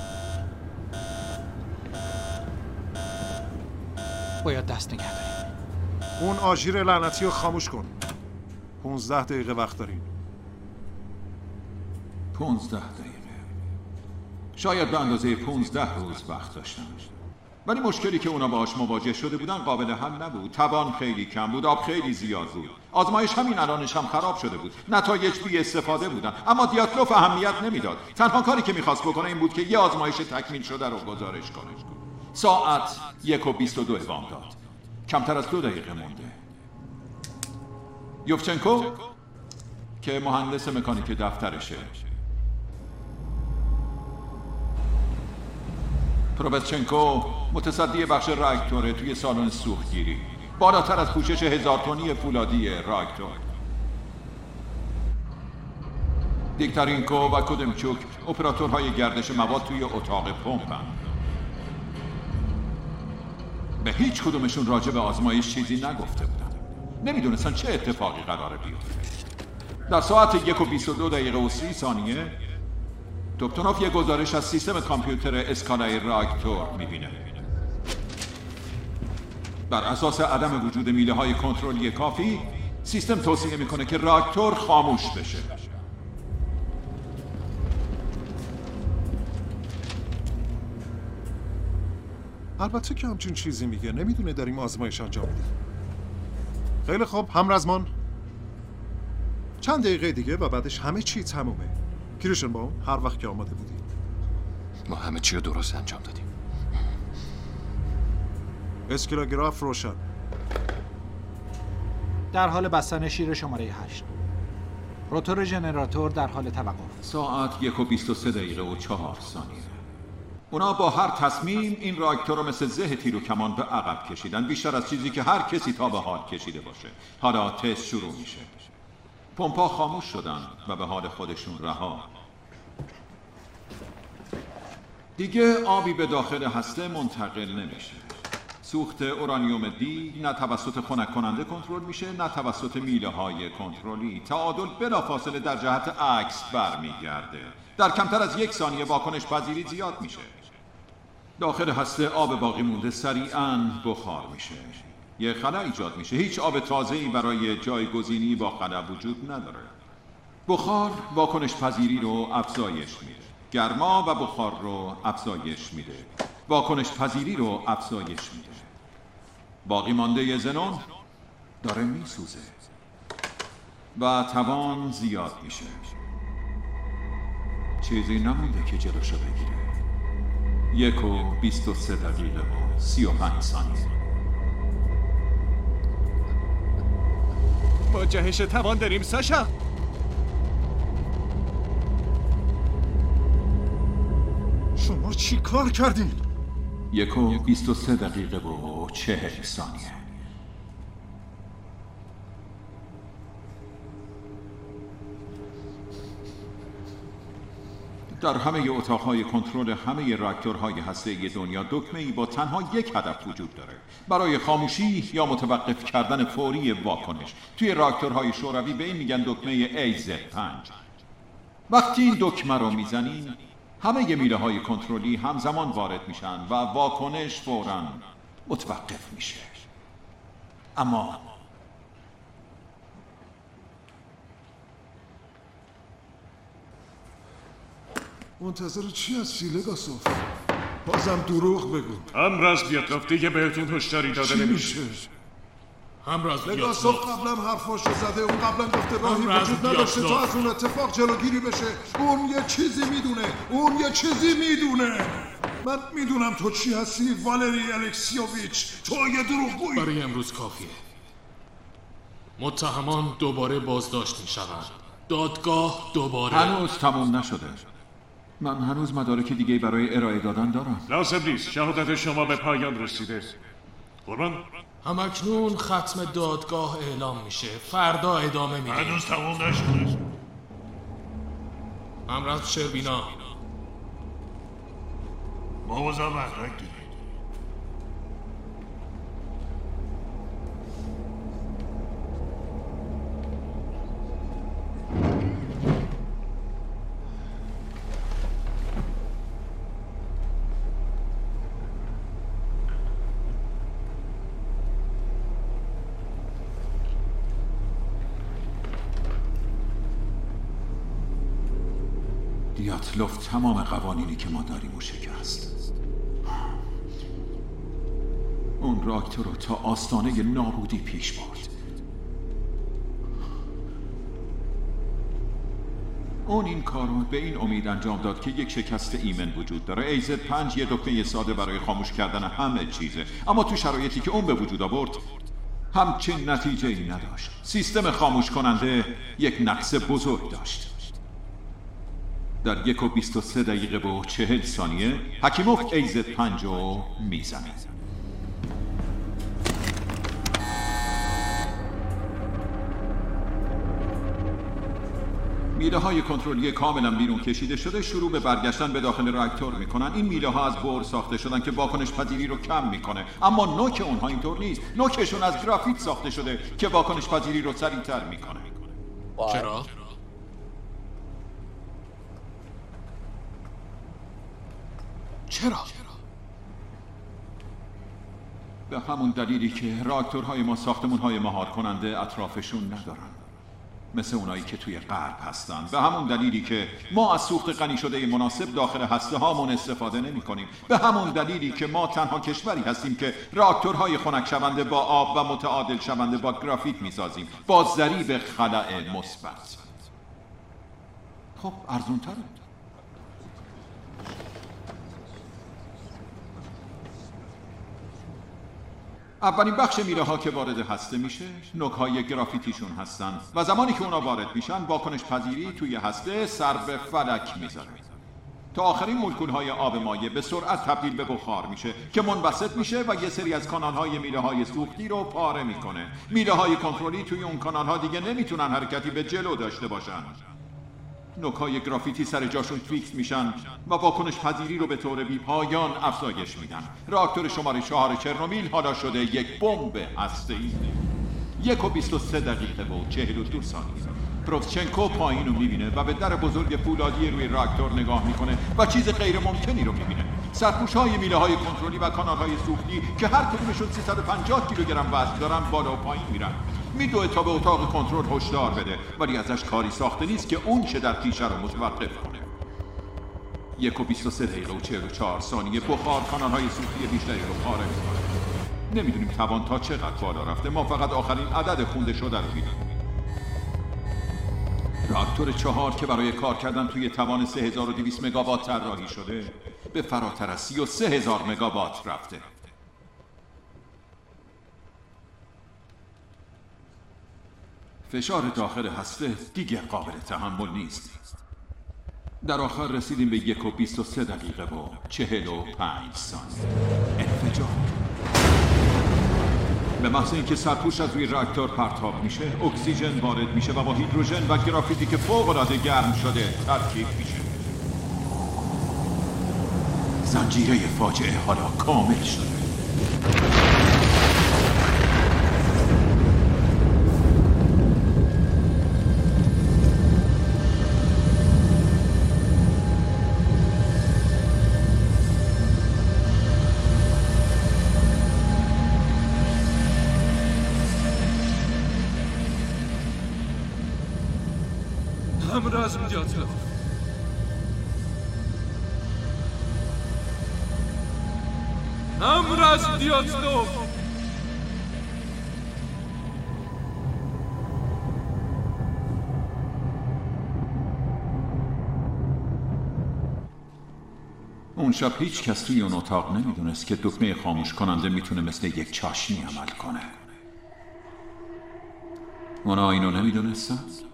باید دست نگه داریم. اون آژیر لعنتی رو خاموش کن. پونزده دقیقه وقت دارین. پونزده دقیقه. شاید به اندازه پونزده روز وقت داشتن. ولی مشکلی که اونا باهاش مواجه شده بودن قابل حل نبود. توان خیلی کم بود، آب خیلی زیاد بود. آزمایش همین الانش هم خراب شده بود. نتایج بی استفاده بودن. اما دیاتلوف اهمیت نمیداد. تنها کاری که میخواست بکنه این بود که یه آزمایش تکمیل شده رو گزارش کنه. ساعت یک و بیست و دو بامداد. کمتر از دو دقیقه مونده. یوفچنکو که مهندس مکانیک دفترشه، پروبتچنکو متصدی بخش راکتوره توی سالن سوختگیری بالاتر از پوشش هزار تنی فولادی راکتور. دیکتارینکو و کودمچوک اپراتورهای گردش مواد توی اتاق پمپن. به هیچ کدومشون راجع به آزمایش چیزی نگفته بودن. نمیدونستن چه اتفاقی قراره بیفته. در ساعت یک و بیست و دو دقیقه و سی ثانیه توپتونوف یک گزارش از سیستم کامپیوتر اسکالای راکتور میبینه. بر اساس عدم وجود میله های کنترلی کافی سیستم توصیه میکنه که راکتور خاموش بشه. البته که همچین چیزی میگه، نمیدونه داریم آزمایش انجام میدیم. خیلی خوب همرزمان، چند دقیقه دیگه و بعدش همه چی تمومه. کریشنباوم، هر وقت که آماده بودی. ما همه چی رو درست انجام دادیم. اسکیلوگراف روشن. در حال بستن شیر شماره هشت. روتور ژنراتور در حال توقف. ساعت یک و بیست و سه دقیقه و چهار ثانیه. اونا با هر تصمیم این راکتور رو مثل زه تیر و کمان به عقب کشیدن، بیشتر از چیزی که هر کسی تا به حال کشیده باشه. حالا تست شروع میشه. پمپا خاموش شدن و به حال خودشون رها. دیگه آبی به داخل هسته منتقل نمیشه. سوخت اورانیوم دی نه توسط خنک کننده کنترل میشه نه توسط میله های کنترلی. تعادل بلافاصله در جهت عکس برمیگرده. در کمتر از یک ثانیه واکنش پذیری زیاد میشه. داخل هسته آب باقی مونده سریعاً بخار میشه. یه خلا ایجاد میشه. هیچ آب تازه‌ای برای جایگزینی با خلا وجود نداره. بخار واکنش پذیری رو افزایش میده. گرما و بخار رو افزایش میده. واکنش پذیری رو افزایش میده. باقی مانده زنون داره میسوزه و توان زیاد میشه. چیزی نمونده که جلوشو بگیره. یک و بیست و سه دقیقه و سی و پنج ثانیه. ما جهش توان داریم ساشا. شما چی کار کردین؟ یک و بیست و سه دقیقه و چهل ثانیه. در همه اتاقهای کنترل همه راکتورهای هسته‌ای دنیا دکمه‌ای با تنها یک هدف وجود داره: برای خاموشی یا متوقف کردن فوری واکنش. توی راکتورهای شوروی به این میگن دکمه ای زد پنج. وقتی این دکمه رو میزنین همه میله های کنترلی همزمان وارد میشن و واکنش فوراً متوقف میشه. اما منتظر چی هستی لگاسوف؟ بازم دروغ بگو. همرز دیاتلوف دیگه بهتون هشداری داده نمیشه. همرز لگاسوف قبلا حرفاشو زده. اون قبلا گفته راهی وجود نداشته تا از اون اتفاق جلوگیری بشه. اون یه چیزی میدونه. اون یه چیزی میدونه. من میدونم تو چی هستی والری الکسیوویچ. تو یه دروغگویی. برای امروز کافیه. متهمان دوباره بازداشت میشوند. دادگاه دوباره. هنوز تموم نشده. من هنوز مدارک دیگه برای ارائه دادن دارم. لازم نیست. شهادت شما به پایان رسیده. قربان. همکنون ختم دادگاه اعلام میشه. فردا ادامه میده. هنوز تموم نشده. همرز شربینا. مواظب مدرک دارید. دیاتلوف تمام قوانینی که ما داریم و شکست. اون راکتور رو تا آستانه نابودی پیش برد. اون این کارو به این امید انجام داد که یک شکست ایمن وجود داره. ای زد پنج یه دکمه ساده برای خاموش کردن همه چیزه، اما تو شرایطی که اون به وجود آورد همچین نتیجه ای نداشت. سیستم خاموش کننده یک نقص بزرگ داشت. در یک و بیست و سه دقیقه و چهل ثانیه حکیموف ای زد پنج رو میزنه. میله های کنترلی کاملا بیرون کشیده شده شروع به برگشتن به داخل راکتور میکنن. این میله ها از بور ساخته شدن که واکنش پذیری رو کم میکنه، اما نوک اونها اینطور نیست. نوکشون از گرافیت ساخته شده که واکنش پذیری رو سریعتر میکنه. چرا؟ چرا؟ به همون دلیلی که راکتورهای ما ساختمونهای مهار کننده اطرافشون ندارن، مثل اونایی که توی غرب هستن. به همون دلیلی که ما از سوخت غنی شده مناسب داخل هسته هامون استفاده نمی کنیم. به همون دلیلی که ما تنها کشوری هستیم که راکتورهای خنک شونده با آب و متعادل شونده با گرافیت می سازیم با ضریب خلأ مثبت. خب ارزون تره. اولین بخش میله ها که وارد هسته میشه نوک های گرافیتیشون هستن و زمانی که اونا وارد میشن واکنش پذیری توی هسته سر به فلک میذاره تا آخرین مولکول های آب مایع به سرعت تبدیل به بخار میشه که منبسط میشه و یه سری از کانال های میله های سوختی رو پاره میکنه. میله های کنترلی توی اون کانال ها دیگه نمیتونن حرکتی به جلو داشته باشن. نوک‌های گرافیتی سر جاشون فیکس میشن و واکنش پذیری رو به طور بی پایان افزایش میدن. راکتور شماره چهار چرنوبیل حالا شده یک بمب هسته‌ای. یک و بیست و سه دقیقه و چهل و دو ثانیه. پروفچنکو پایین رو میبینه و به در بزرگ فولادی روی راکتور نگاه میکنه و چیز غیر ممکنی رو میبینه. سرپوش‌های میله‌های کنترلی و کانال‌های سوختی که هر کدومشون سیصد و پنجاه کیلوگرم وزن دارن بالا و پایین میرن. میدوه تا به اتاق کنترل هشدار بده، ولی ازش کاری ساخته نیست که اون چه در پیشه رو متوقف کنه. یک و بیست و سه دقیقه و چهل و چهار ثانیه بخار کانال‌های سوختی بیشتری رو پاره میکنه. نمیدونیم توان تا چقدر بالا رفته، ما فقط آخرین عدد خونده شده رو دیدیم. راکتور چهار که برای کار کردن توی توان سه هزار و دویست مگاوات طراحی شده به فراتر از سی و سه هزار مگاوات رفته. فشار داخل هسته دیگه قابل تحمل نیست. در آخر رسیدیم به یک و بیست و سه دقیقه و چهل و پنج ثانیه. انفجار. به محض اینکه سرپوش از روی راکتور پرتاب میشه، اکسیژن وارد میشه و با هیدروژن و گرافیتی که فوق‌العاده گرم شده ترکیب میشه. زنجیره فاجعه حالا کامل شده. همرازم دیاتلوف. همرازم دیاتلوف. اون شب هیچ کس توی اون اتاق نمیدونست که دکمه خاموش کننده میتونه مثل یک چاشنی عمل کنه. اونا اینو نمیدونستن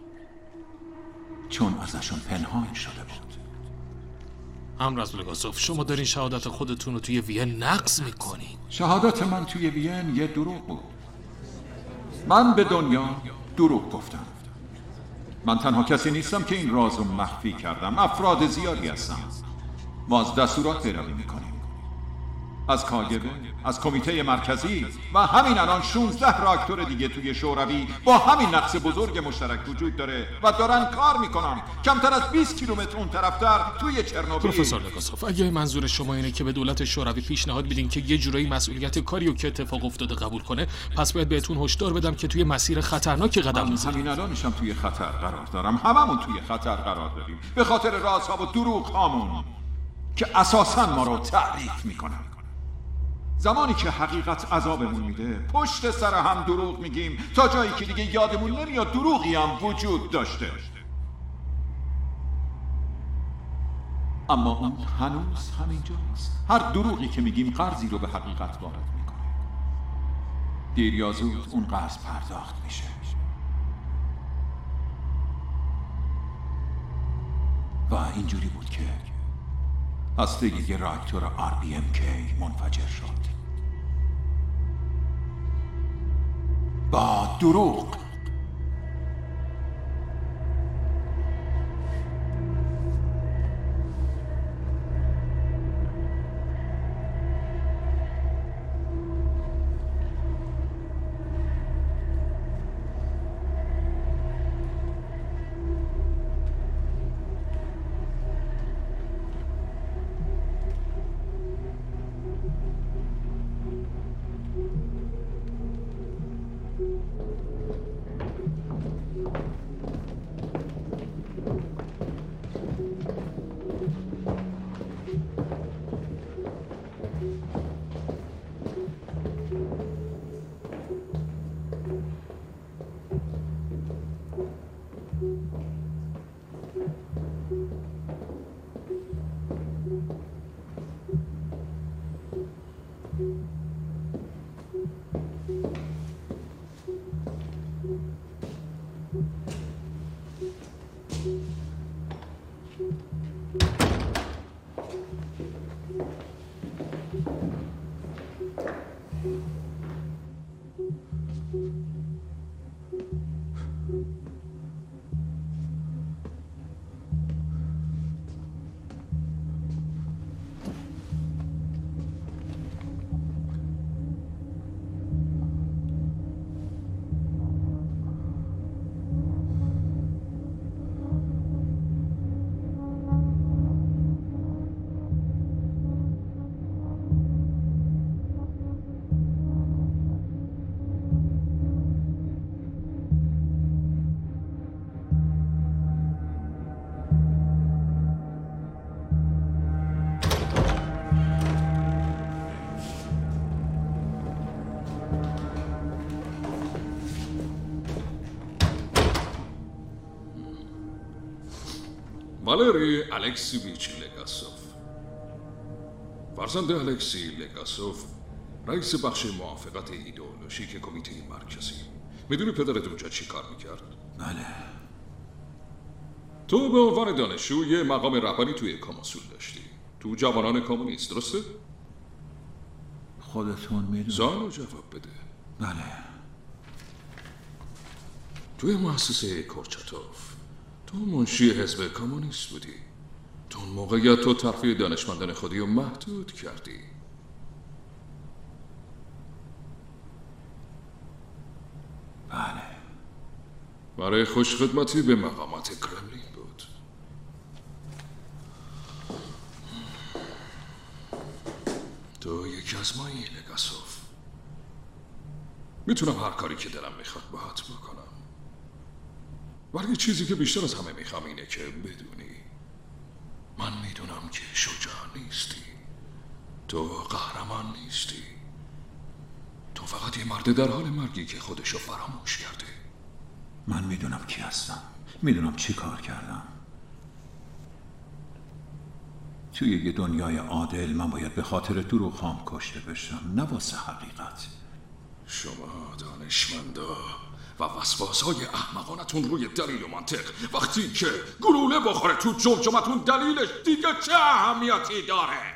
چون ازشون پنهان شده بود. همراز لگاسوف، شما دارین شهادت خودتون رو توی وین نقض میکنین. شهادت من توی وین یه دروغ بود. من به دنیا دروغ گفتم. من تنها کسی نیستم که این راز رو مخفی کردم. افراد زیادی هستم. ما از دستورات پیروی میکنیم، از کاگبه، از کمیته مرکزی و همین الان شانزده راکتور دیگه توی شوروی با همین نقص بزرگ مشترک وجود داره و دارن کار میکنن. کمتر از بیست کیلومتر اون طرفتر توی چرنوبیل. پروفسور لگاسوف، اگه منظور شما اینه که به دولت شوروی پیشنهاد بدین که یه جورایی مسئولیت کاریو که اتفاق افتاده قبول کنه، پس باید بهتون هشدار بدم که توی مسیر خطرناک قدم میزنید. همین الانشم توی خطر قرار دارم. هممون توی خطر قرار داریم به خاطر رازها و دروغ هامون که اساساً ما رو تعریف میکنن. زمانی که حقیقت عذابمون میده، پشت سر هم دروغ میگیم تا جایی که دیگه یادمون نمیاد دروغی هم وجود داشته. اما اون هنوز همینجاست. هر دروغی که میگیم قرضی رو به حقیقت وارد میکنه. دیر یا زود اون قرض پرداخت میشه. و اینجوری بود که هسته یه راکتور آر بی ام کی منفجر شد با دروغ. والری الکسیویچ لگاسوف، فرزند الکسی لگاسوف، رئیس بخش موافقت ایدئولوژیک کمیته مرکزی. میدونی پدرت اونجا چی کار میکرد؟ بله. تو به عنوان دانشجو یه مقام رهبری توی کاماسول داشتی، تو جوانان کمونیست، درسته؟ خودتون میدونی. سوالو جواب بده. بله. توی مؤسسه کورچاتوف تو منشی حزب کمونیست بودی. تو اون موقعیت تو ترفیع دانشمندان خودی رو محدود کردی. بله. برای خوشخدمتی به مقامات کرملین بود. تو یکی از مایی لگاسوف. میتونم هر کاری که دلم میخواد باهات بکنم، ولی چیزی که بیشتر از همه میخوام اینه که بدونی من میدونم که شجاع نیستی، تو قهرمان نیستی، تو فقط یه مرد در حال مرگی که خودشو فراموش کرده. من میدونم کی هستم، میدونم چی کار کردم. توی یه دنیای عادل من باید به خاطر دروغ هام کشته بشم، نه واسه حقیقت. شما دانشمندا و وسواسهای احمقانتون روی دلیل و منطق، وقتی که گلوله بخوره تو جمجمتون دلیلش دیگه چه اهمیتی داره؟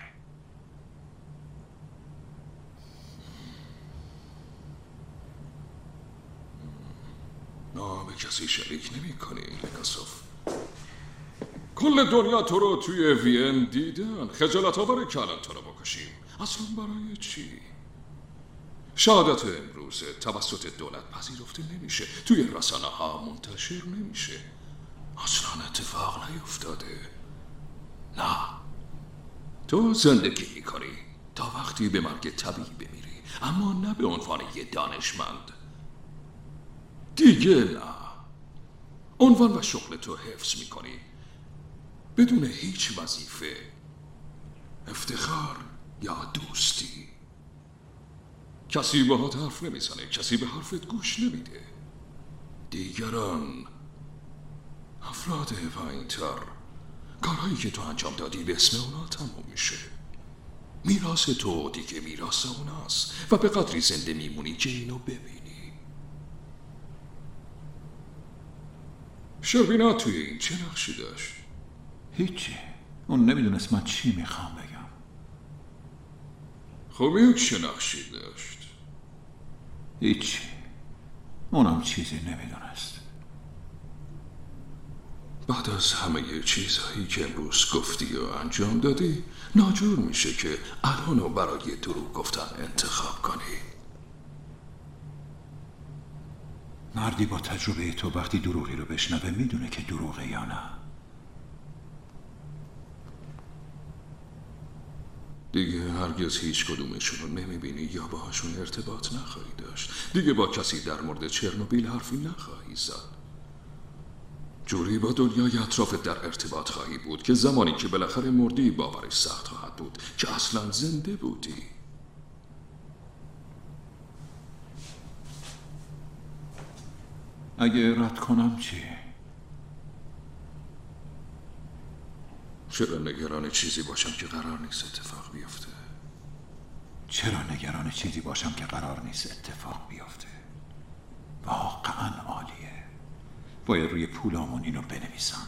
ما به کسی شریک نمی کنیم لگاسوف. کل دنیا تو رو توی وین دیدن. خجالت آوره که الان تو رو بکشیم. اصلا برای چی؟ شهادت امروز توسط دولت پذیرفته نمیشه، توی رسانه ها منتشر نمیشه. اصلا اتفاق نیفتاده. نه، تو زندگی میکنی تا وقتی به مرگ طبیعی بمیری، اما نه به عنوان یه دانشمند. دیگه نه. عنوان و شغل تو حفظ میکنی بدون هیچ وظیفه، افتخار یا دوستی. کسی باهات حرف نمیزنه، کسی به حرفت گوش نمیده. دیگران، افراد پایین‌تر، کارهایی که تو انجام دادی به اسم اونا تموم میشه. میراث تو دیگه میراث اوناست و به قدری زنده میمونی که اینو ببینی. شربینا توی این چه نقشی داشت؟ هیچی. اون نمیدونست من چی میخوام بگم. خب این چه نقشی داشت؟ هیچی. اونم چیزی نمیدونست. بعد از همه چیزهایی که امروز گفتی و انجام دادی، ناجور میشه که الانو برای دروغ گفتن انتخاب کنی. مردی با تجربه تو وقتی دروغی رو بشنوه میدونه که دروغه یا نه. دیگه هرگز هیچ کدومشون رو نمیبینی یا باهاشون ارتباط نخواهی داشت. دیگه با کسی در مورد چرنوبیل حرفی نخواهی زد. جوری با دنیای اطرافت در ارتباط خواهی بود که زمانی که بالاخره مردی باورش سخت خواهد بود که اصلا زنده بودی. اگه رد کنم چی؟ چرا نگران چیزی باشم که قرار نیست اتفاق بیفته؟ چرا نگران چیزی باشم که قرار نیست اتفاق بیفته؟ واقعا عالیه. باید روی پولامون اینو بنویسم.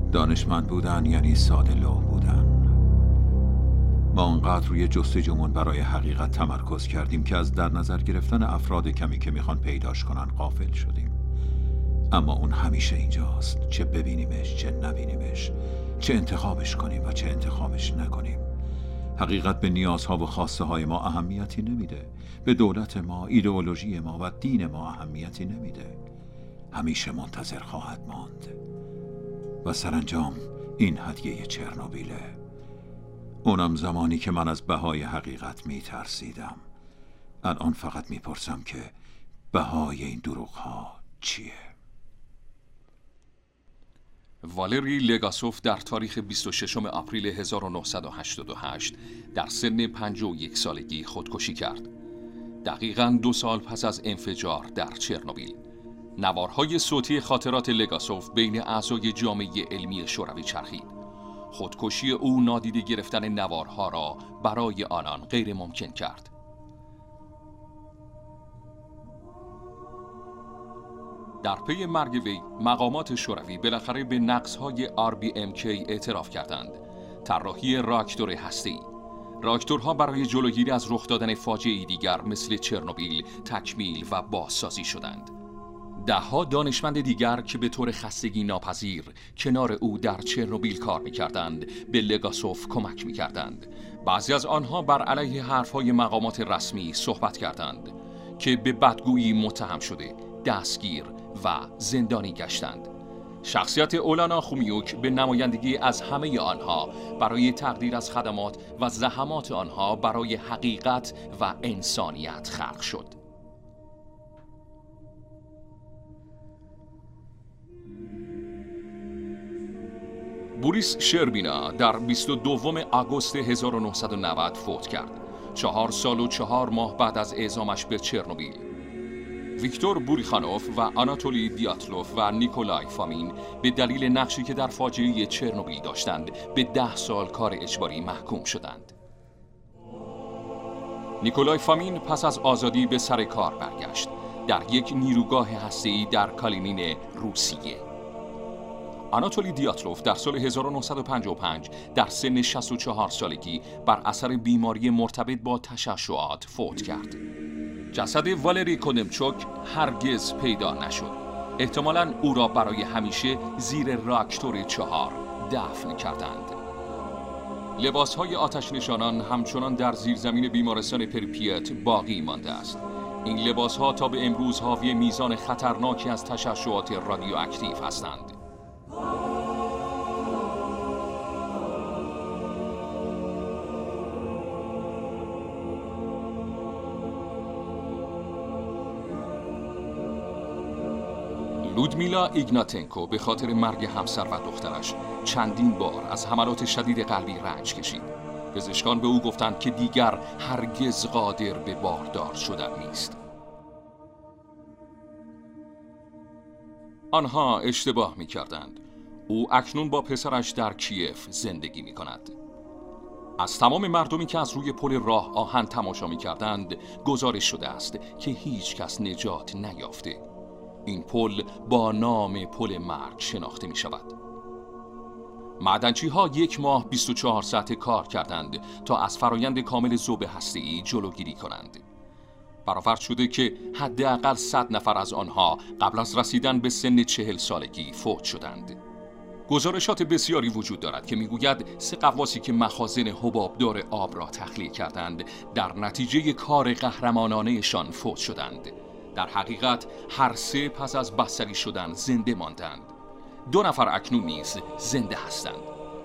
دانشمند بودن یعنی ساده لوح بودن. ما انقدر روی جستجومون برای حقیقت تمرکز کردیم که از در نظر گرفتن افراد کمی که میخوان پیداش کنن غافل شدیم. اما اون همیشه اینجاست، چه ببینیمش چه نبینیمش، چه انتخابش کنیم و چه انتخابش نکنیم. حقیقت به نیازها و خواسته های ما اهمیتی نمیده، به دولت ما، ایدئولوژی ما و دین ما اهمیتی نمیده. همیشه منتظر خواهد ماند. و سرانجام این هدیه چرنوبیله. اونم زمانی که من از بهای حقیقت میترسیدم. الان فقط میپرسم که بهای این دروغ ها چیه؟ والری لگاسوف در تاریخ بیست و ششم آپریل هزار و نهصد و هشتاد و هشت در سن پنجاه و یک سالگی خودکشی کرد. دقیقاً دو سال پس از انفجار در چرنوبیل. نوارهای صوتی خاطرات لگاسوف بین اعضای جامعه علمی شوروی چرخید. خودکشی او نادیده گرفتن نوارها را برای آنان غیر ممکن کرد. در پی مرگ وی، مقامات شوروی بالاخره به نقص‌های آر بی ام کی اعتراف کردند. طراحی راکتور هسته‌ای. راکتورها برای جلوگیری از رخ دادن فاجعه‌ای دیگر مثل چرنوبیل تکمیل و بازسازی شدند. ده‌ها دانشمند دیگر که به طور خستگی ناپذیر کنار او در چرنوبیل کار می‌کردند، به لگاسوف کمک می‌کردند. بعضی از آنها بر علیه حرف‌های مقامات رسمی صحبت کردند که به بدگویی متهم شده، دستگیر و زندانی گشتند. شخصیت اولانا خومیوک به نمایندگی از همه آنها برای تقدیر از خدمات و زحمات آنها برای حقیقت و انسانیت خلق شد. بوریس شربینا در بیست و دوم آگوست هزار و نهصد و نود فوت کرد، چهار سال و چهار ماه بعد از اعزامش به چرنوبیل. ویکتور بوریخانوف و آناتولی دیاتلوف و نیکولای فامین به دلیل نقشی که در فاجعه چرنوبیل داشتند به ده سال کار اجباری محکوم شدند. نیکولای فامین پس از آزادی به سر کار برگشت در یک نیروگاه هسته‌ای در کالینین روسیه. آناتولی دیاتلوف در سال هزار و نهصد و پنجاه و پنج در سن شصت و چهار سالگی بر اثر بیماری مرتبط با تشعشعات فوت کرد. جسد والری کودمچوک هرگز پیدا نشد. احتمالاً او را برای همیشه زیر راکتور چهار دفن کردند. لباسهای آتش نشانان همچنان در زیرزمین بیمارستان پریپیت باقی مانده است. این لباسها تا به امروز حاوی میزان خطرناکی از تشعشعات رادیواکتیو هستند. لودمیلا ایگناتنکو به خاطر مرگ همسر و دخترش چندین بار از حملات شدید قلبی رنج کشید. پزشکان به او گفتند که دیگر هرگز قادر به باردار شدن نیست. آنها اشتباه می کردند. او اکنون با پسرش در کیف زندگی می کند. از تمام مردمی که از روی پل راه آهن تماشا می کردند گزارش شده است که هیچ کس نجات نیافته. این پل با نام پل مرگ شناخته می شود. معدنچی ها یک ماه بیست و چهار ساعت کار کردند تا از فرایند کامل ذوب هسته‌ای جلوگیری کنند. برآورد شده که حداقل صد نفر از آنها قبل از رسیدن به سن چهل سالگی فوت شدند. گزارشات بسیاری وجود دارد که میگوید سه غواصی که مخازن حبابدار آب را تخلیه کردند در نتیجه کار قهرمانانه‌شان فوت شدند. در حقیقت هر سه پس از بستری شدن زنده ماندند. دو نفر اکنون نیز زنده هستند.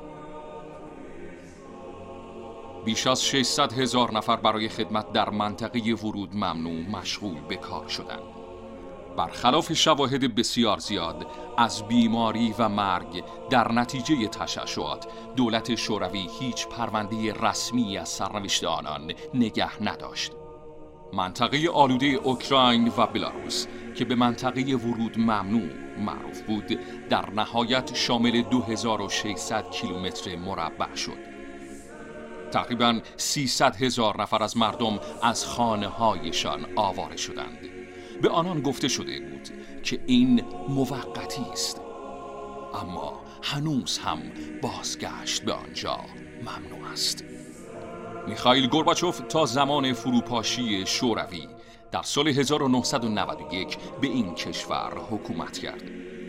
بیش از ششصد هزار نفر برای خدمت در منطقه ورود ممنوع مشغول به کار شدند. برخلاف شواهد بسیار زیاد از بیماری و مرگ در نتیجه تشعشعات، دولت شوروی هیچ پرونده رسمی از سرنوشت آنان نگه نداشت. منطقه آلوده اوکراین و بلاروس که به منطقه ورود ممنوع معروف بود، در نهایت شامل دو هزار و ششصد کیلومتر مربع شد. تقریباً سیصد هزار نفر از مردم از خانه‌هایشان آواره شدند. به آنان گفته شده بود که این موقتی است. اما هنوز هم بازگشت به آنجا ممنوع است. میخائیل گورباچوف تا زمان فروپاشی شوروی در سال هزار و نهصد و نود و یک به این کشور حکومت کرد.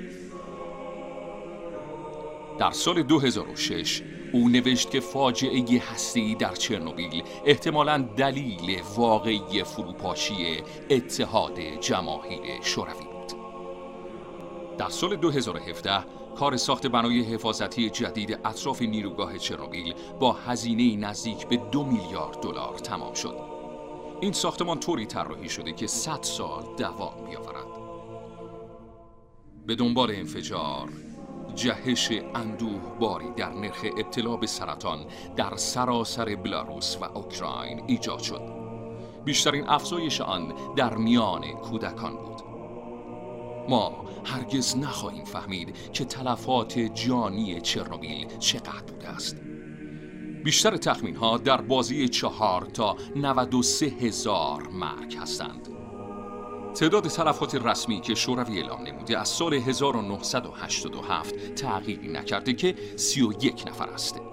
در سال دو هزار و شش او نوشت که فاجعه هسته‌ای در چرنوبیل احتمالاً دلیل واقعی فروپاشی اتحاد جماهیر شوروی بود. در سال دو هزار و هفده کار ساخت بنای حفاظتی جدید اطراف نیروگاه چرنوبیل با هزینه نزدیک به دو میلیارد دلار تمام شد. این ساختمان طوری طراحی شده که صد سال دوام بیاورد. به دنبال انفجار، جهش اندوه باری در نرخ ابتلا به سرطان در سراسر بلاروس و اوکراین ایجاد شد. بیشترین افزایش آن در میان کودکان بود. ما هرگز نخواهیم فهمید که تلفات جانی چرنوبیل چقدر بوده است. بیشتر تخمین‌ها در بازی چهار تا نود و سه هزار مرگ هستند. تعداد تلفات رسمی که شوروی اعلام نموده از سال هزار و نهصد و هشتاد و هفت تغییری نکرده که سی و یک نفر است.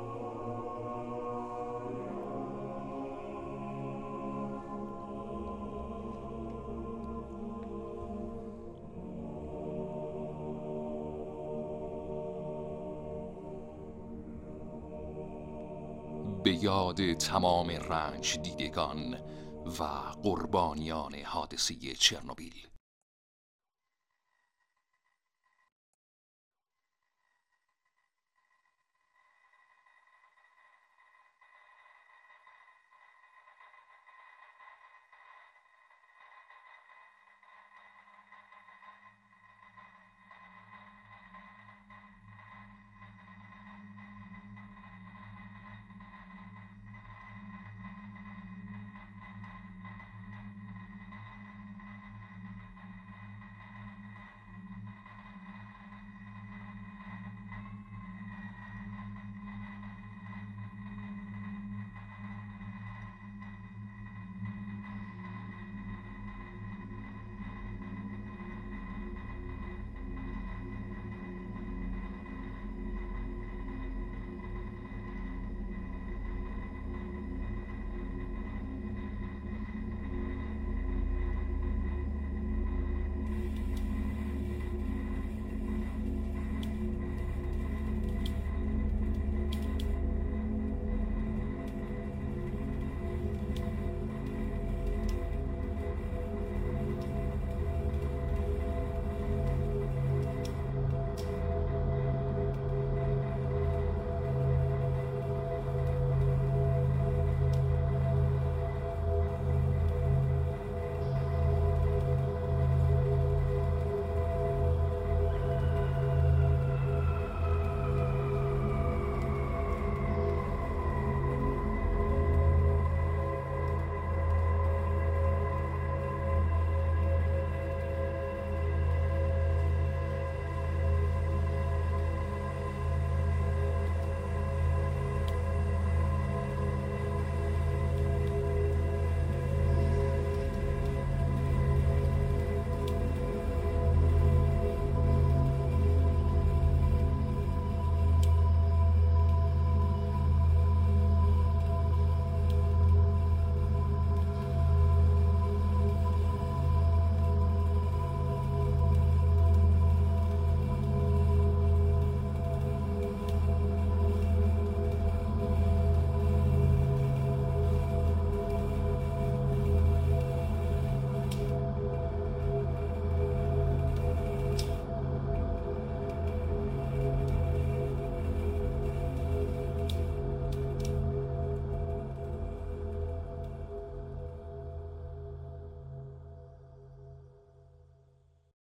به یاد تمام رنج دیدگان و قربانیان حادثه چرنوبیل.